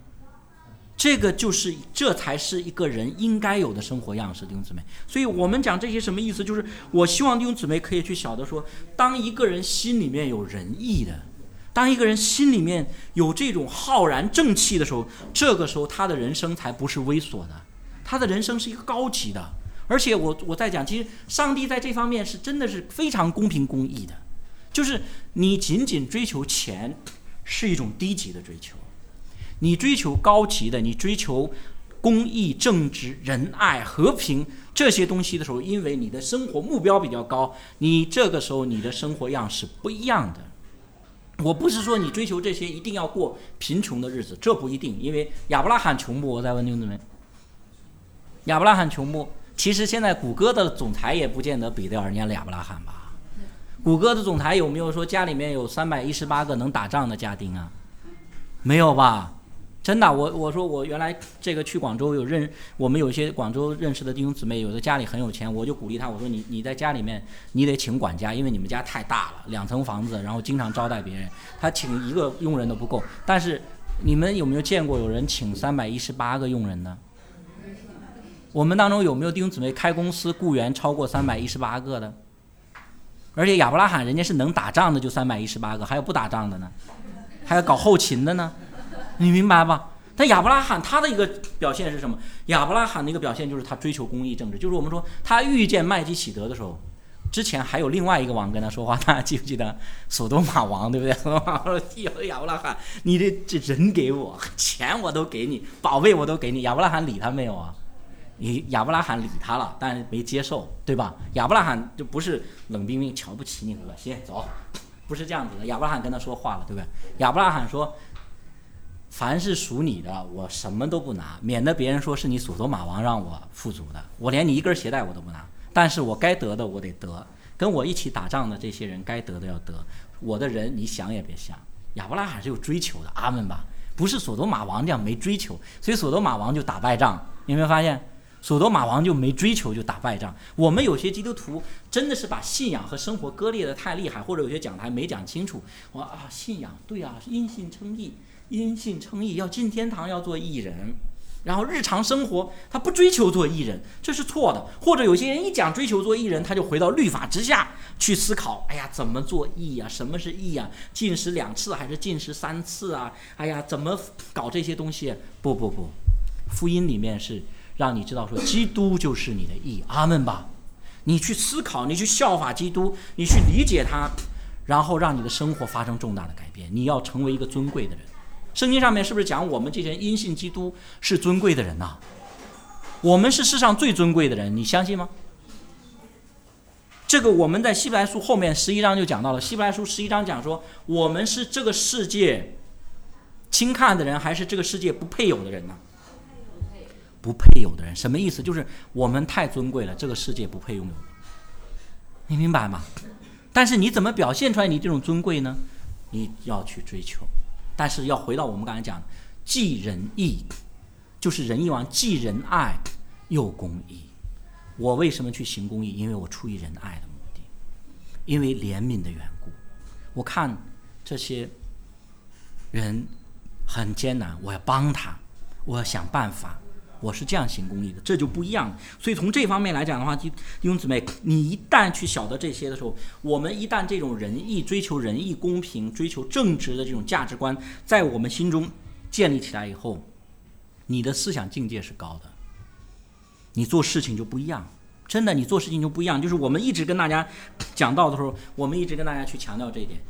这才是一个人应该有的生活样式，弟兄姊妹。所以我们讲这些什么意思？就是我希望弟兄姊妹可以去晓得说，当一个人心里面有仁义的，当一个人心里面有这种浩然正气的时候，这个时候他的人生才不是猥琐的，他的人生是一个高级的。而且我在讲，其实上帝在这方面是真的是非常公平公义的，就是你仅仅追求钱是一种低级的追求，你追求高级的，你追求公义正直仁爱和平这些东西的时候，因为你的生活目标比较高，你这个时候你的生活样式不一样的。我不是说你追求这些一定要过贫穷的日子，这不一定，因为亚伯拉罕穷不？我再问弟兄姊妹，亚伯拉罕穷不？其实现在谷歌的总裁也不见得比得了人家亚伯拉罕吧？谷歌的总裁有没有说家里面有318个能打仗的家丁啊？没有吧？真的，我说我原来这个去广州我们有些广州认识的弟兄姊妹，有的家里很有钱，我就鼓励他，我说你在家里面你得请管家，因为你们家太大了，2层房子，然后经常招待别人，他请一个佣人都不够。但是你们有没有见过有人请318个佣人呢？我们当中有没有弟兄姊妹开公司雇员超过318个的？而且亚伯拉罕人家是能打仗的就318个，还有不打仗的呢，还有搞后勤的呢，你明白吧？但亚伯拉罕他的一个表现是什么？亚伯拉罕的一个表现就是他追求公义正直，就是我们说他遇见麦基洗德的时候，之前还有另外一个王跟他说话，大家记不记得索多玛王，对不对？索多玛说亚伯拉罕，你这人给我，钱我都给你，宝贝我都给你，亚伯拉罕理他没有啊？亚伯拉罕理他了，但是没接受，对吧？亚伯拉罕就不是冷冰冰瞧不起你，恶心走，不是这样子的。亚伯拉罕跟他说话了，对不对？亚伯拉罕说，凡是属你的我什么都不拿，免得别人说是你索多玛王让我富足的，我连你一根鞋带我都不拿，但是我该得的我得得，跟我一起打仗的这些人该得的要得，我的人你想也别想。亚伯拉罕是有追求的，阿们吧？不是索多玛王这样没追求，所以索多玛王就打败仗。你有没有发现索多玛王就没追求就打败仗？我们有些基督徒真的是把信仰和生活割裂的太厉害，或者有些讲台没讲清楚。信仰对啊，因信称义，因信称义要进天堂要做义人，然后日常生活他不追求做义人，这是错的。或者有些人一讲追求做义人，他就回到律法之下去思考，哎呀怎么做义啊？什么是义啊？禁食2次还是禁食3次啊？哎呀怎么搞这些东西？不，福音里面是让你知道说基督就是你的义。阿们吧。你去思考，你去效法基督，你去理解他，然后让你的生活发生重大的改变。你要成为一个尊贵的人。圣经上面是不是讲我们这些人因信基督是尊贵的人啊？我们是世上最尊贵的人，你相信吗？这个我们在希伯来书后面11章就讲到了。希伯来书11章讲说，我们是这个世界轻看的人，还是这个世界不配有的人呢？不配有的人。什么意思？就是我们太尊贵了，这个世界不配拥有。你明白吗？但是你怎么表现出来你这种尊贵呢？你要去追求，但是要回到我们刚才讲的既仁义，就是仁义王，既仁爱又公义。我为什么去行公义？因为我出于仁爱的目的，因为怜悯的缘故。我看这些人很艰难，我要帮他，我要想办法，我是这样行公义的，这就不一样。所以从这方面来讲的话，弟兄姊妹，你一旦去晓得这些的时候，我们一旦这种仁义、追求仁义、公平、追求正直的这种价值观在我们心中建立起来以后，你的思想境界是高的，你做事情就不一样。真的，你做事情就不一样。就是我们一直跟大家讲到的时候，我们一直跟大家去强调这一点：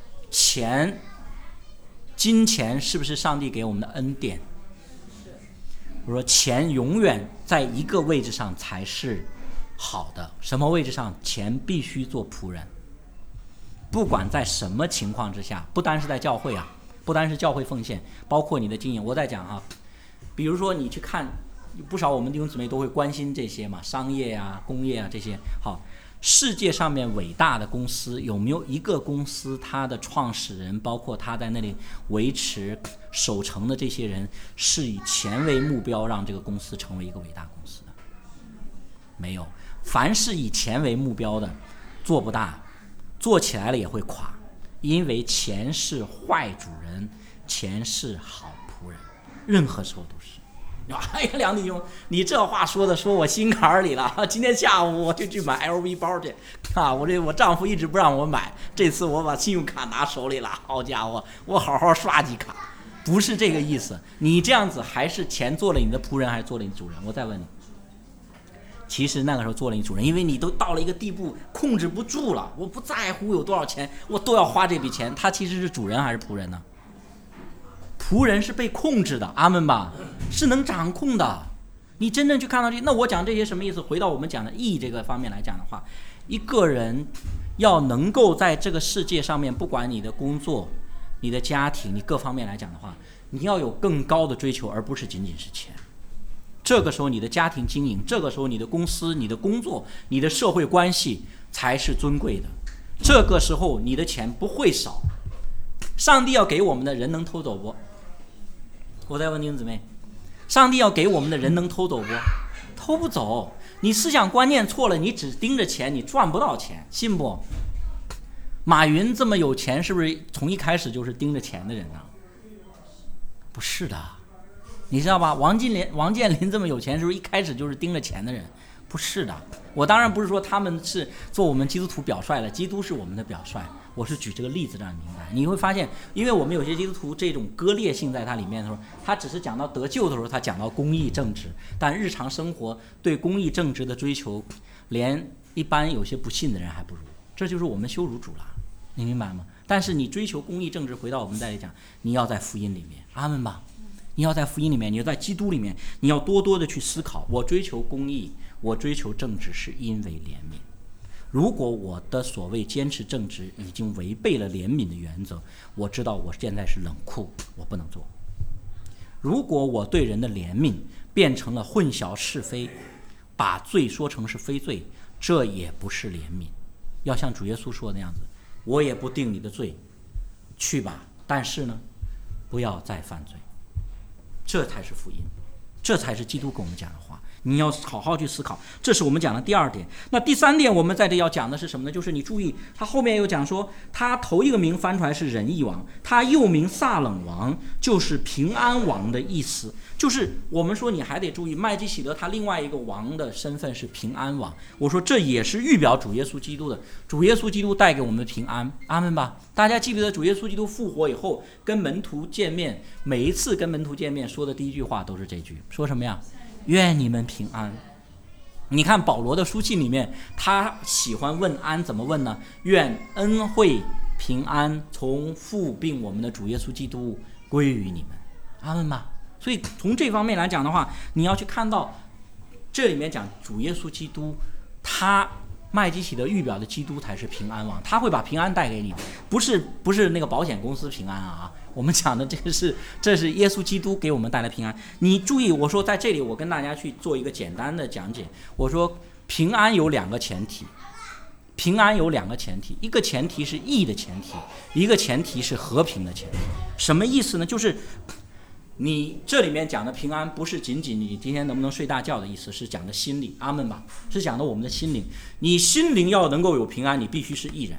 金钱是不是上帝给我们的恩典？我说钱永远在一个位置上才是好的。什么位置上？钱必须做仆人，不管在什么情况之下，不单是在教会啊，不单是教会奉献，包括你的经营。我在讲啊，比如说你去看。不少我们弟兄姊妹都会关心这些嘛，商业啊、工业啊这些。好，世界上面伟大的公司有没有一个公司，它的创始人，包括他在那里维持守成的这些人，是以钱为目标，让这个公司成为一个伟大公司的？没有。凡是以钱为目标的，做不大，做起来了也会垮，因为钱是坏主人，钱是好仆人，任何时候都是。哎呀，梁弟兄，你这话说我心坎儿里了。今天下午我就去买 LV 包去啊！我丈夫一直不让我买，这次我把信用卡拿手里了，好家伙，我好好刷几卡。不是这个意思，你这样子还是钱做了你的仆人，还是做了你主人？我再问你，其实那个时候做了你主人，因为你都到了一个地步控制不住了，我不在乎有多少钱，我都要花这笔钱。他其实是主人还是仆人呢？仆人是被控制的，阿们吧，是能掌控的。你真正去看到这，那我讲这些什么意思？回到我们讲的义这个方面来讲的话，一个人要能够在这个世界上面，不管你的工作、你的家庭、你各方面来讲的话，你要有更高的追求，而不是仅仅是钱。这个时候你的家庭经营，这个时候你的公司、你的工作、你的社会关系才是尊贵的。这个时候你的钱不会少。上帝要给我们的人能偷走不？我再问弟兄姊妹，上帝要给我们的人能偷走不？偷不走。你思想观念错了，你只盯着钱，你赚不到钱，信不？马云这么有钱，是不是从一开始就是盯着钱的人呢？不是的，你知道吧？王健林这么有钱，是不是一开始就是盯着钱的人？不是的。我当然不是说他们是做我们基督徒表率了，基督是我们的表率。我是举这个例子让你明白，你会发现，因为我们有些基督徒这种割裂性在它里面的时候，他只是讲到得救的时候，他讲到公义正直，但日常生活对公义正直的追求，连一般有些不信的人还不如。这就是我们羞辱主了，你明白吗？但是你追求公义正直，回到我们再来讲，你要在福音里面，阿们吧。你要在福音里面，你要在基督里面，你要多多的去思考，我追求公义，我追求正直，是因为怜悯。如果我的所谓坚持正直已经违背了怜悯的原则，我知道我现在是冷酷，我不能做。如果我对人的怜悯变成了混淆是非，把罪说成是非罪，这也不是怜悯。要像主耶稣说的那样子，我也不定你的罪，去吧，但是呢，不要再犯罪。这才是福音，这才是基督跟我们讲的话。你要好好去思考，这是我们讲的第二点。那第三点，我们在这要讲的是什么呢？就是你注意，他后面又讲说，他头一个名翻出来是仁义王，他又名撒冷王，就是平安王的意思。就是我们说你还得注意，麦基洗德他另外一个王的身份是平安王。我说这也是预表主耶稣基督的，主耶稣基督带给我们的平安，阿们吧。大家记不记得主耶稣基督复活以后跟门徒见面，每一次跟门徒见面说的第一句话都是这句，说什么呀？ 愿你们平安。你看保罗的书信里面，他喜欢问安，怎么问呢？愿恩惠平安从父并我们的主耶稣基督归于你们。阿们吧。所以从这方面来讲的话，你要去看到这里面讲主耶稣基督，他麦基洗德预表的基督才是平安王，他会把平安带给你，不是那个保险公司平安啊。我们讲的这是耶稣基督给我们带来平安。你注意，我说在这里我跟大家去做一个简单的讲解。我说平安有两个前提，平安有两个前提，一个前提是义的前提，一个前提是和平的前提。什么意思呢？就是你这里面讲的平安不是仅仅你今天能不能睡大觉的意思，是讲的心灵。阿们吧，是讲的我们的心灵。你心灵要能够有平安，你必须是义人。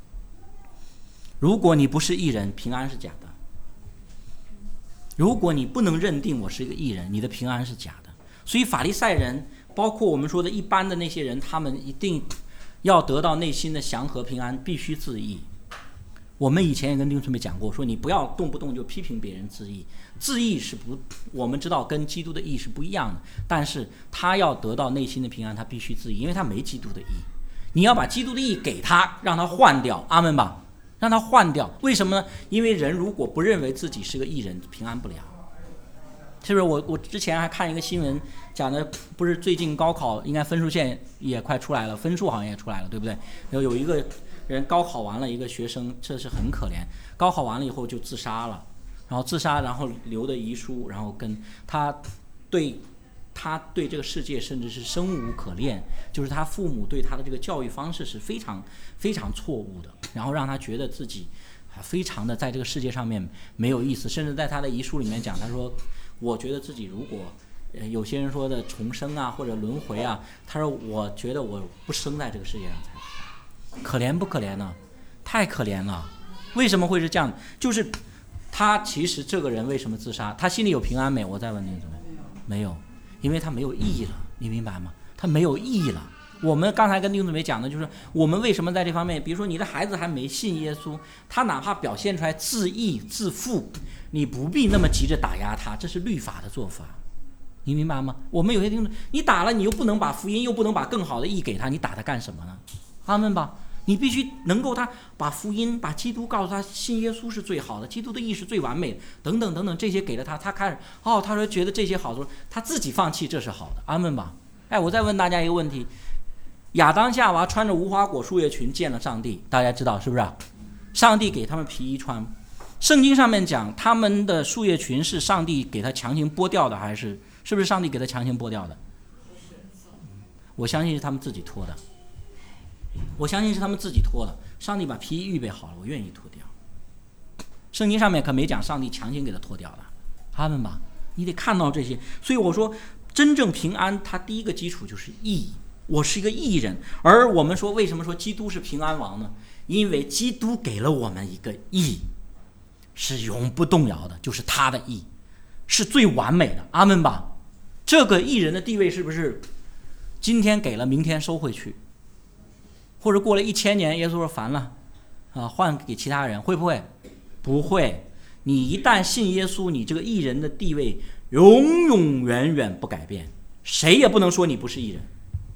如果你不是义人，平安是假的。如果你不能认定我是一个义人，你的平安是假的。所以法利赛人，包括我们说的一般的那些人，他们一定要得到内心的祥和平安，必须自义。我们以前也跟丁春梅讲过，说你不要动不动就批评别人自义，自义是不，我们知道跟基督的义是不一样的，但是他要得到内心的平安，他必须自义，因为他没基督的义。你要把基督的义给他，让他换掉，阿们吧，让他换掉。为什么呢？因为人如果不认为自己是个义人，平安不了。是不是？我之前还看一个新闻，讲的不是最近高考应该分数线也快出来了，分数好像也出来了，对不对？有一个人高考完了，一个学生，这是很可怜，高考完了以后就自杀了，然后自杀，然后留的遗书，然后跟他对这个世界甚至是生无可恋，就是他父母对他的这个教育方式是非常非常错误的，然后让他觉得自己非常的在这个世界上面没有意思，甚至在他的遗书里面讲，他说我觉得自己如果有些人说的重生啊或者轮回啊，他说我觉得我不生在这个世界上才好。可怜不可怜呢？太可怜了。为什么会是这样？就是他其实这个人为什么自杀？他心里有平安没？我再问你，没有，因为他没有意义了，你明白吗？他没有意义了。我们刚才跟丁子梅讲的就是我们为什么在这方面，比如说你的孩子还没信耶稣，他哪怕表现出来自义自负，你不必那么急着打压他，这是律法的做法，你明白吗？我们有些听众，你打了你又不能把福音，又不能把更好的义给他，你打他干什么呢？阿们吧。你必须能够他把福音把基督告诉他，信耶稣是最好的，基督的义是最完美的，等等等等，这些给了他，他开始他说觉得这些好的，他自己放弃，这是好的。阿们吧。我再问大家一个问题，亚当夏娃穿着无花果树叶裙见了上帝，大家知道是不是？上帝给他们皮衣穿，圣经上面讲他们的树叶裙是上帝给他强行剥掉的，还是不是上帝给他强行剥掉的？我相信是他们自己脱的，我相信是他们自己脱了。上帝把皮衣预备好了，我愿意脱掉。圣经上面可没讲上帝强行给他脱掉的，阿们吧。你得看到这些，所以我说真正平安它第一个基础就是义，我是一个义人。而我们说为什么说基督是平安王呢？因为基督给了我们一个义，是永不动摇的，就是他的义是最完美的，阿们吧。这个义人的地位是不是今天给了明天收回去，或者过了1000年耶稣说烦了换给其他人，会不会？不会。你一旦信耶稣，你这个义人的地位永永远远不改变，谁也不能说你不是义人，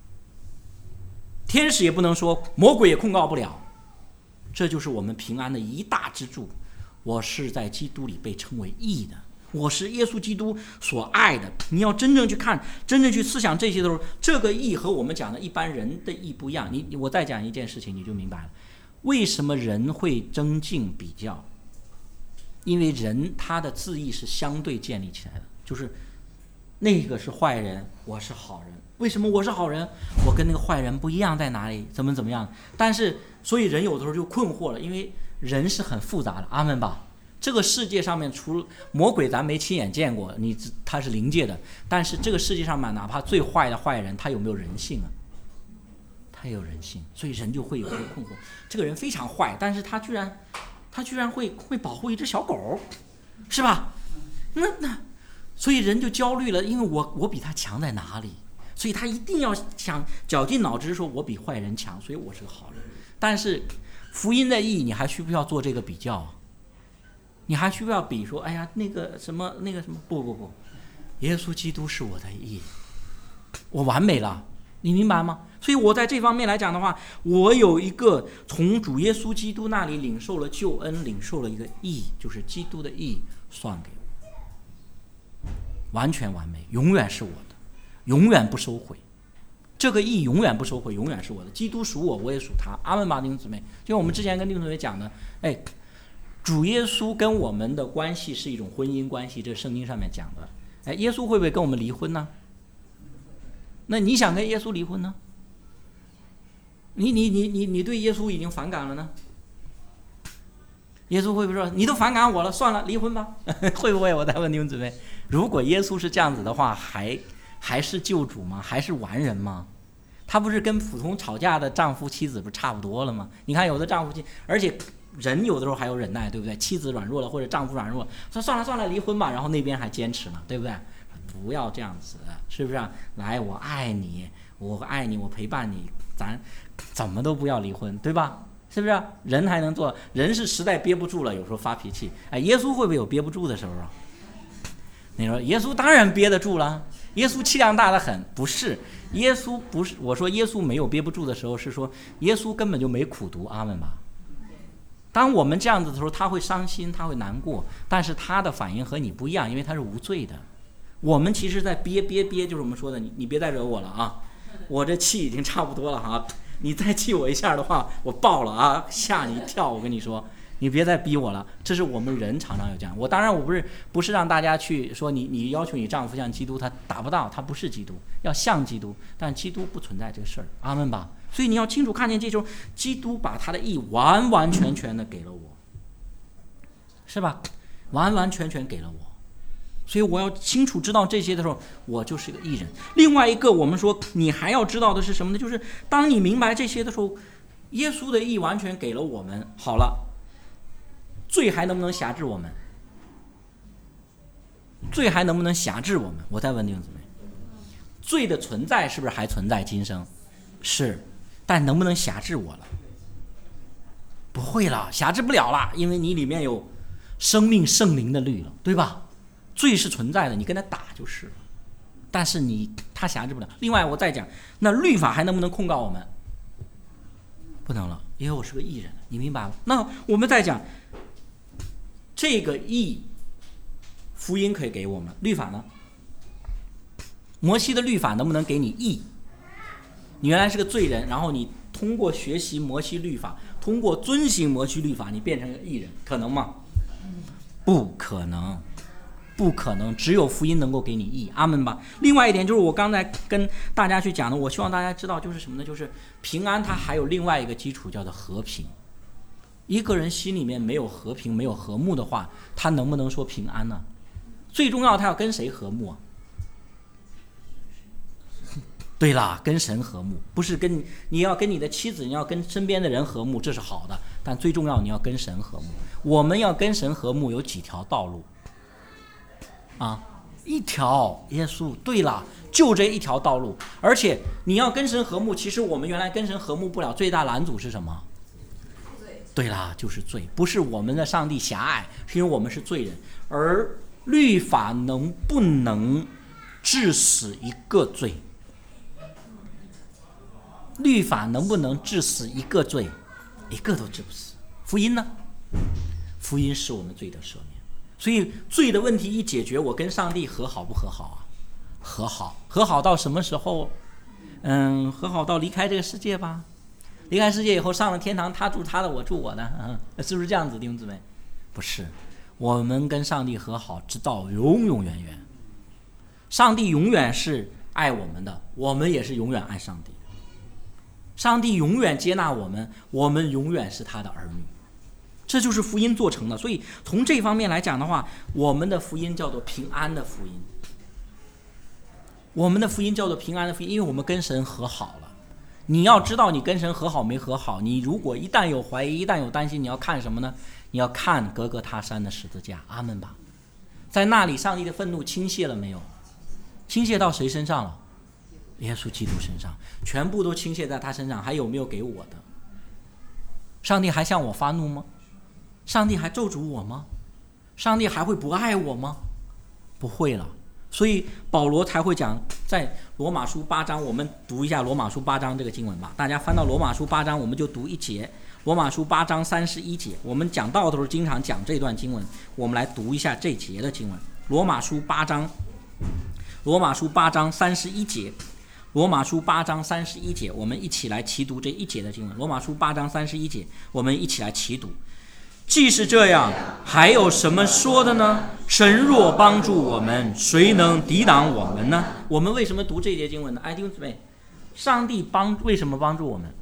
天使也不能说，魔鬼也控告不了。这就是我们平安的一大支柱。我是在基督里被称为义的，我是耶稣基督所爱的。你要真正去看，真正去思想这些的时候，这个义和我们讲的一般人的义不一样。我再讲一件事情你就明白了，为什么人会争竞比较。因为人他的自义是相对建立起来的，就是那个是坏人，我是好人。为什么我是好人？我跟那个坏人不一样在哪里？怎么样？但是所以人有的时候就困惑了，因为人是很复杂的，阿们吧。这个世界上面除了魔鬼咱没亲眼见过，他是灵界的，但是这个世界上面哪怕最坏的坏人，他有没有人性啊？他有人性，所以人就会有些困惑。这个人非常坏，但是他居然会保护一只小狗，是吧？那所以人就焦虑了，因为我比他强在哪里？所以他一定要想绞尽脑汁说我比坏人强，所以我是个好人。但是福音的义，你还需不需要做这个比较？你还需不需要比说，哎呀那个什么不， 耶稣基督是我的义，我完美了，你明白吗？所以我在这方面来讲的话，我有一个从主耶稣基督那里领受了救恩，领受了一个义，就是基督的义算给我，完全完美，永远是我的，永远不收回。这个义永远不收回，永远是我的。基督属我，我也属他。阿们吧，弟兄姊妹。就我们之前跟弟兄姊妹讲的，主耶稣跟我们的关系是一种婚姻关系，这是圣经上面讲的。耶稣会不会跟我们离婚呢？那你想跟耶稣离婚呢？你对耶稣已经反感了呢？耶稣会不会说你都反感我了，算了，离婚吧？会不会？我再问弟兄姊妹，如果耶稣是这样子的话，还是救主吗？还是完人吗？他不是跟普通吵架的丈夫妻子不差不多了吗？你看有的丈夫妻，而且人有的时候还有忍耐，对不对？妻子软弱了或者丈夫软弱了，说算了离婚吧，然后那边还坚持呢，对不对？不要这样子，是不是来，我爱你，我陪伴你，咱怎么都不要离婚，对吧？是不是人还能做？人是实在憋不住了，有时候发脾气。耶稣会不会有憋不住的时候啊？你说耶稣当然憋得住了，耶稣气量大得很。不是耶稣，不是我说耶稣没有憋不住的时候，是说耶稣根本就没苦读。阿们吧。当我们这样子的时候，他会伤心，他会难过，但是他的反应和你不一样，因为他是无罪的。我们其实在憋，就是我们说的，你别再惹我了啊！我这气已经差不多了哈，你再气我一下的话，我爆了啊，吓你一跳！我跟你说，你别再逼我了。这是我们人常常有这样。当然我不是让大家去说你要求你丈夫像基督，他达不到，他不是基督，要像基督，但基督不存在这个事儿。阿们吧。所以你要清楚看见这时候，基督把他的义完完全全的给了我，是吧？完完全全给了我。所以我要清楚知道这些的时候，我就是个义人。另外一个，我们说你还要知道的是什么呢？就是当你明白这些的时候，耶稣的义完全给了我们。好了，罪还能不能辖制我们？罪还能不能辖制我们？我再问弟兄姊妹，罪的存在是不是还存在今生？是，但能不能辖制我了？不会了，辖制不了了，因为你里面有生命圣灵的律了，对吧？罪是存在的，你跟他打就是了，但是他辖制不了。另外我再讲，那律法还能不能控告我们？不能了，因为我是个义人，你明白吗？那我们再讲这个义，福音可以给我们，律法呢？摩西的律法能不能给你义？你原来是个罪人，然后你通过学习摩西律法，通过遵行摩西律法，你变成个义人，可能吗？不可能，不可能，只有福音能够给你义。阿们吧。另外一点就是我刚才跟大家去讲的，我希望大家知道就是什么呢？就是平安它还有另外一个基础叫做和平。一个人心里面没有和平，没有和睦的话，他能不能说平安呢？最重要他要跟谁和睦啊？对啦，跟神和睦，不是你要跟你的妻子，你要跟身边的人和睦，这是好的，但最重要你要跟神和睦。我们要跟神和睦有几条道路啊？一条，耶稣。对了，就这一条道路。而且你要跟神和睦，其实我们原来跟神和睦不了，最大拦阻是什么？对啦，就是罪。不是我们的上帝狭隘，是因为我们是罪人。而律法能不能治死一个罪？律法能不能治死一个罪？一个都治不死。福音呢？福音是我们罪的赦免。所以罪的问题一解决，我跟上帝和好不和好啊？和好。和好到什么时候？和好到离开这个世界吧。离开世界以后上了天堂，他住他的，我住我的，是不是这样子，弟兄姊妹？不是，我们跟上帝和好直到永永远远。上帝永远是爱我们的，我们也是永远爱上帝。上帝永远接纳我们，我们永远是他的儿女。这就是福音做成的。所以从这方面来讲的话，我们的福音叫做平安的福音。我们的福音叫做平安的福音，因为我们跟神和好了。你要知道你跟神和好没和好，你如果一旦有怀疑，一旦有担心，你要看什么呢？你要看各个他山的十字架。阿们吧。在那里上帝的愤怒倾泻了没有？倾泻到谁身上了？耶稣基督身上，全部都倾泻在他身上，还有没有给我的？上帝还向我发怒吗？上帝还咒诅我吗？上帝还会不爱我吗？不会了。 所以保罗才会讲，在罗马书8章，我们读一下罗马书8章这个经文吧。大家翻到罗马书8章，我们就读一节。罗马书8章31节，我们讲道的时候经常讲这段经文，我们来读一下这节的经文。罗马书8章31节，罗马书8章31节，我们一起来齐读这一节的经文。罗马书8章31节，我们一起来齐读。既是这样，还有什么说的呢？神若帮助我们，谁能抵挡我们呢？我们为什么读这节经文呢？弟兄姊妹，上帝为什么帮助我们？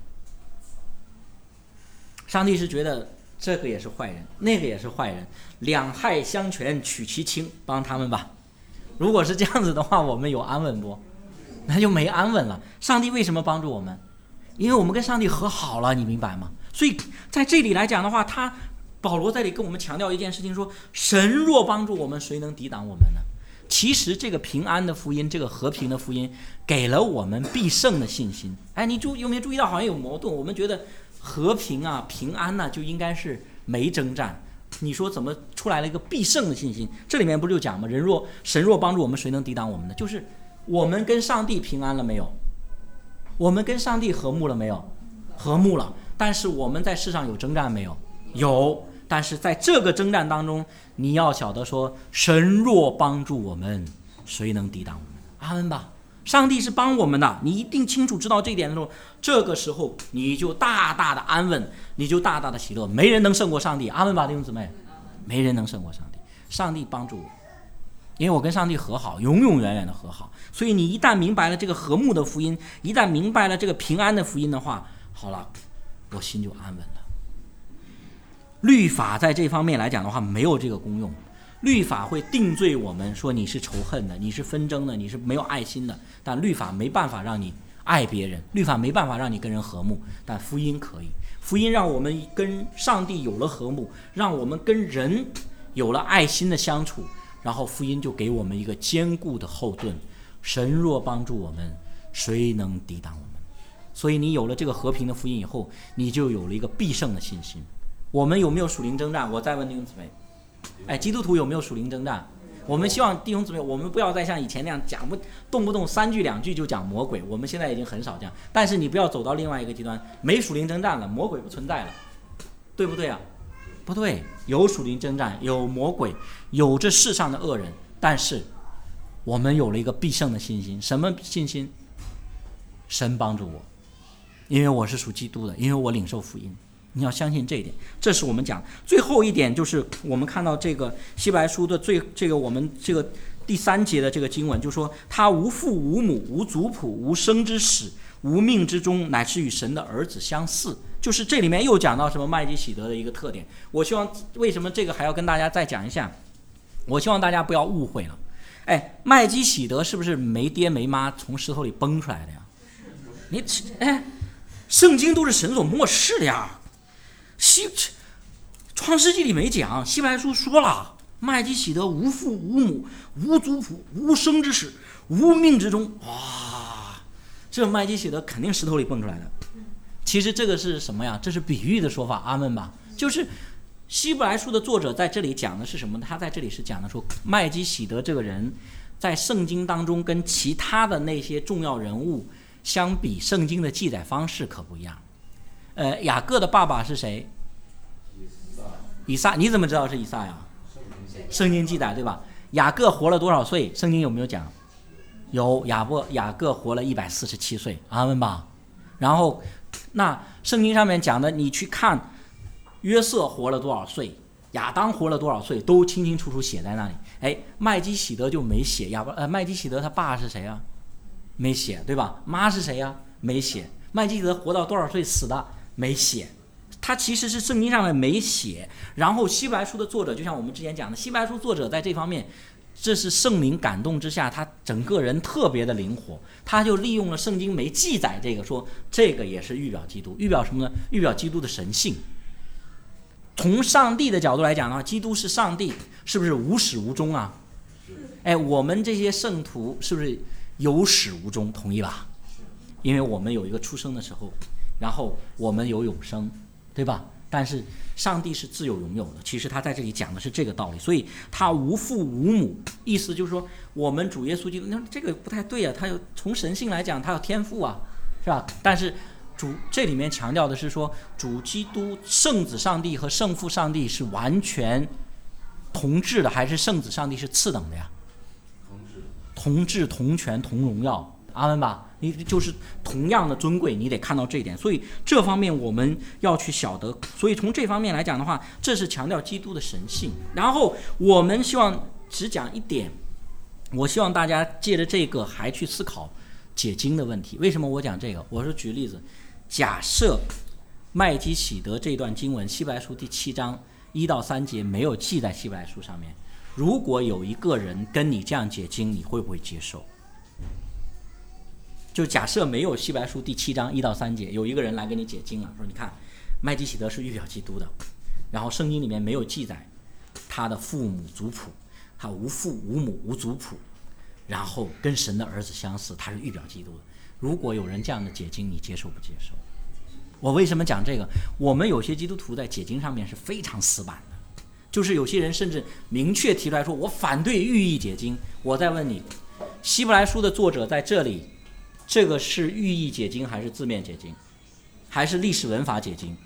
上帝是觉得这个也是坏人，那个也是坏人，两害相权取其轻，帮他们吧。如果是这样子的话，我们有安稳不？那就没安稳了。上帝为什么帮助我们？因为我们跟上帝和好了，你明白吗？所以在这里来讲的话，保罗在这里跟我们强调一件事情，说神若帮助我们，谁能抵挡我们呢？其实这个平安的福音，这个和平的福音，给了我们必胜的信心。你有没有注意到好像有矛盾？我们觉得和平啊、平安呢，就应该是没征战。你说怎么出来了一个必胜的信心？这里面不就讲吗？神若帮助我们，谁能抵挡我们呢？就是我们跟上帝平安了没有？我们跟上帝和睦了没有？和睦了。但是我们在世上有征战没有？有。但是在这个征战当中，你要晓得说，神若帮助我们，谁能抵挡我们？阿们吧。上帝是帮我们的，你一定清楚知道这一点的时候，这个时候你就大大的安稳，你就大大的喜乐。没人能胜过上帝，阿们吧，弟兄姊妹，没人能胜过上帝。上帝帮助我，因为我跟上帝和好，永永远远的和好。所以你一旦明白了这个和睦的福音，一旦明白了这个平安的福音的话，好了，我心就安稳了。律法在这方面来讲的话，没有这个功用。律法会定罪我们，说你是仇恨的，你是纷争的，你是没有爱心的。但律法没办法让你爱别人，律法没办法让你跟人和睦，但福音可以。福音让我们跟上帝有了和睦，让我们跟人有了爱心的相处，然后福音就给我们一个坚固的后盾。神若帮助我们，谁能抵挡我们？所以你有了这个和平的福音以后，你就有了一个必胜的信心。我们有没有属灵征战？我再问弟兄姊妹，基督徒有没有属灵征战？我们希望弟兄姊妹，我们不要再像以前那样讲动不动3句2句就讲魔鬼，我们现在已经很少这样。但是你不要走到另外一个极端，没属灵征战了，魔鬼不存在了，对不对啊？不对，有属灵征战，有魔鬼，有这世上的恶人，但是我们有了一个必胜的信心。什么信心？神帮助我，因为我是属基督的，因为我领受福音。你要相信这一点，这是我们讲最后一点，就是我们看到这个希伯来书的我们这个第3节的这个经文，就说他无父无母无族谱无生之始无命之终，乃是与神的儿子相似。就是这里面又讲到什么麦基洗德的一个特点。我希望为什么这个还要跟大家再讲一下？我希望大家不要误会了。麦基洗德是不是没爹没妈从石头里崩出来的呀？圣经都是神所默示的呀。创世纪里没讲，希伯来书说了，麦基洗德无父无母无族谱无生之始无命之终。哇，这麦基洗德肯定石头里蹦出来的。其实这个是什么呀？这是比喻的说法，阿们吧。就是希伯来书的作者在这里讲的是什么？他在这里是讲的说，麦基洗德这个人在圣经当中跟其他的那些重要人物相比，圣经的记载方式可不一样。雅各的爸爸是谁？以撒。你怎么知道是以撒呀？圣经记载对吧？雅各活了多少岁？圣经有没有讲？有，雅各活了147岁，阿们吧。然后那圣经上面讲的，你去看约瑟活了多少岁，亚当活了多少岁，都清清楚楚写在那里。麦基洗德就没写。麦基洗德他爸是谁啊？没写，对吧？妈是谁呀？没写。麦基洗德活到多少岁死的？没写。他其实是圣经上面没写。然后希伯来书的作者，就像我们之前讲的，希伯来书作者在这方面，这是圣灵感动之下，他整个人特别的灵活，他就利用了圣经没记载这个，说这个也是预表基督。预表什么呢？预表基督的神性。从上帝的角度来讲的话，基督是上帝，是不是无始无终啊？我们这些圣徒是不是有始无终？同意吧？因为我们有一个出生的时候，然后我们有永生，对吧？ 但是上帝是自有永有的，其实他在这里讲的是这个道理，所以他无父无母，意思就是说我们主耶稣基督，那这个不太对啊，他有从神性来讲他有天赋啊，是吧？但是这里面强调的是说主基督圣子上帝和圣父上帝是完全同质的，还是圣子上帝是次等的呀？同质同权同荣耀，阿们吧。你就是同样的尊贵，你得看到这一点，所以这方面我们要去晓得。所以从这方面来讲的话，这是强调基督的神性。然后我们希望只讲一点，我希望大家借着这个还去思考解经的问题。为什么我讲这个？我是举例子，假设麦基洗德这段经文希伯来书第7章1到3节没有记在希伯来书上面，如果有一个人跟你这样解经，你会不会接受？就假设没有希伯来书第7章1到3节，有一个人来给你解经了，说你看麦基洗德是预表基督的，然后圣经里面没有记载他的父母族谱，他无父无母无族谱，然后跟神的儿子相似，他是预表基督的。如果有人这样的解经，你接受不接受？我为什么讲这个？我们有些基督徒在解经上面是非常死板的，就是有些人甚至明确提出来说我反对寓意解经。我再问你，希伯来书的作者在这里，这个是寓意解经还是字面解经，还是历史文法解经？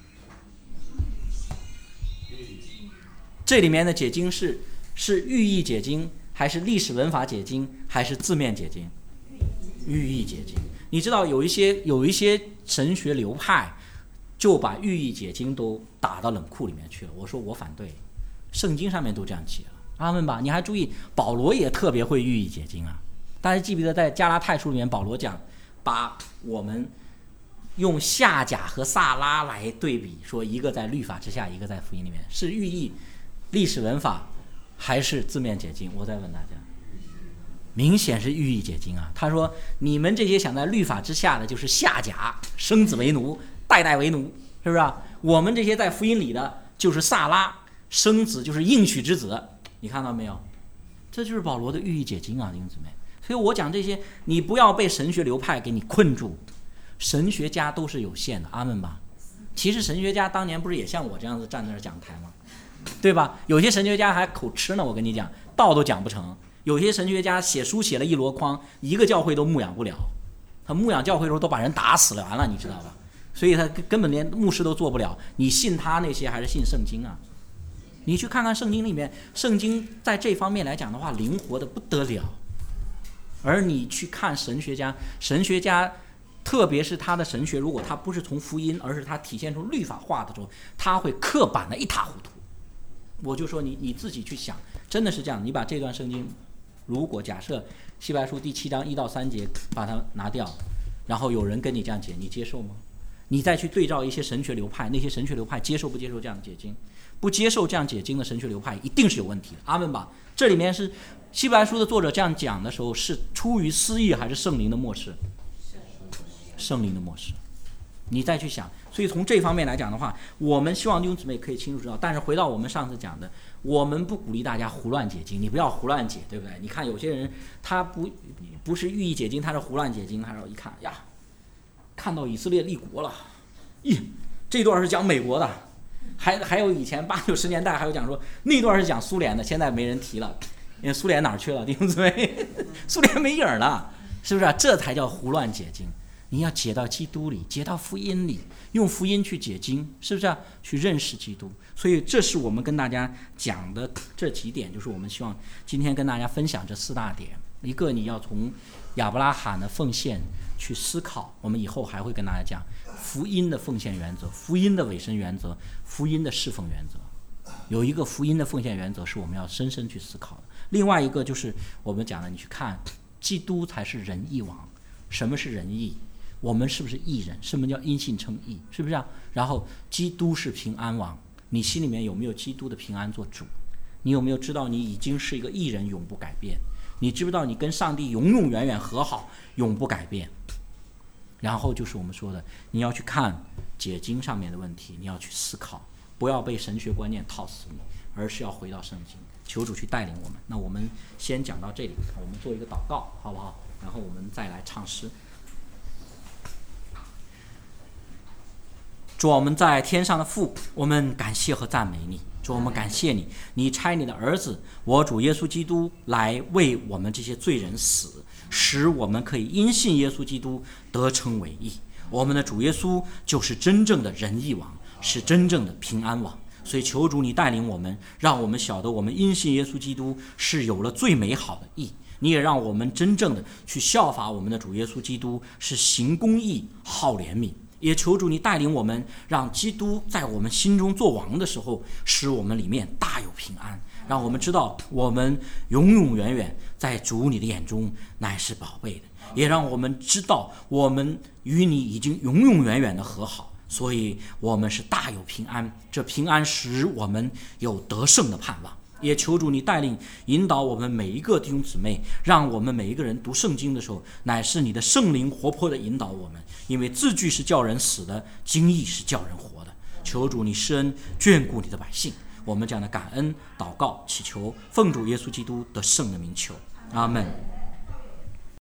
这里面的解经是寓意解经，还是历史文法解经，还是字面解经？寓意解经。你知道有一些神学流派就把寓意解经都打到冷库里面去了。我说我反对，圣经上面都这样写了，阿们吧。你还注意保罗也特别会寓意解经啊。大家记不记得在加拉太书里面保罗讲，把我们用夏甲和撒拉来对比，说一个在律法之下，一个在福音里面，是寓意历史文法还是字面解经？我再问大家，明显是寓意解经啊。他说你们这些想在律法之下的，就是夏甲，生子为奴，代代为奴，是不是啊？我们这些在福音里的就是撒拉，生子就是应许之子。你看到没有？这就是保罗的寓意解经啊，弟兄姊妹。所以我讲这些，你不要被神学流派给你困住，神学家都是有限的，阿们吧。其实神学家当年不是也像我这样子站在那儿讲台吗？对吧？有些神学家还口吃呢，我跟你讲，道都讲不成。有些神学家写书写了一箩筐，一个教会都牧养不了，他牧养教会的时候都把人打死了，完了，你知道吧？所以他根本连牧师都做不了。你信他那些还是信圣经啊？你去看看圣经里面，圣经在这方面来讲的话，灵活的不得了。而你去看神学家，特别是他的神学，如果他不是从福音，而是他体现出律法化的时候，他会刻板的一塌糊涂。我就说你自己去想，真的是这样。你把这段圣经，如果假设希伯来书第7章1到3节把它拿掉，然后有人跟你这样解，你接受吗？你再去对照一些神学流派，那些神学流派接受不接受这样的解经？不接受这样解经的神学流派一定是有问题的，阿们吧。这里面是希伯来书的作者这样讲的时候，是出于私意还是圣灵的漠视？圣灵的漠视。你再去想，所以从这方面来讲的话，我们希望弟兄姊妹可以清楚知道。但是回到我们上次讲的，我们不鼓励大家胡乱解经，你不要胡乱解，对不对？你看有些人他不是寓意解经，他是胡乱解经，他说一看呀，看到以色列立国了，这段是讲美国的，还有以前80、90年代还有讲说那段是讲苏联的，现在没人提了，因为苏联哪儿去了？弟兄姊妹，苏联没影了，是不是啊？这才叫胡乱解经。你要解到基督里，解到福音里，用福音去解经，是不是啊？去认识基督。所以这是我们跟大家讲的这几点，就是我们希望今天跟大家分享这4大点。一个，你要从亚伯拉罕的奉献去思考，我们以后还会跟大家讲福音的奉献原则、福音的委身原则、福音的侍奉原则。有一个福音的奉献原则是我们要深深去思考的。另外一个就是我们讲的，你去看基督才是仁义王。什么是仁义？我们是不是义人？什么叫因信称义？是不是啊？然后基督是平安王，你心里面有没有基督的平安做主？你有没有知道你已经是一个义人，永不改变？你知不知道你跟上帝永永远远和好，永不改变？然后就是我们说的，你要去看解经上面的问题，你要去思考，不要被神学观念套死你，而是要回到圣经，求主去带领我们。那我们先讲到这里，我们做一个祷告，好不好？然后我们再来唱诗。 主，我们在天上的父，我们感谢和赞美你。主，我们感谢你，你差你的儿子，我主耶稣基督来为我们这些罪人死，使我们可以因信耶稣基督得称为义。我们的主耶稣就是真正的仁义王，是真正的平安王。所以求主你带领我们，让我们晓得我们因信耶稣基督是有了最美好的义。你也让我们真正的去效法我们的主耶稣基督，是行公义、好怜悯。也求主你带领我们，让基督在我们心中做王的时候，使我们里面大有平安，让我们知道我们永永远远在主你的眼中乃是宝贝的，也让我们知道我们与你已经永永远远的和好，所以我们是大有平安。这平安使我们有得胜的盼望。也求主你带领引导我们每一个弟兄姊妹，让我们每一个人读圣经的时候，乃是你的圣灵活泼的引导我们，因为字句是叫人死的，经义是叫人活的。求主你施恩眷顾你的百姓，我们这样的感恩祷告祈求，奉主耶稣基督得胜的名求，阿们。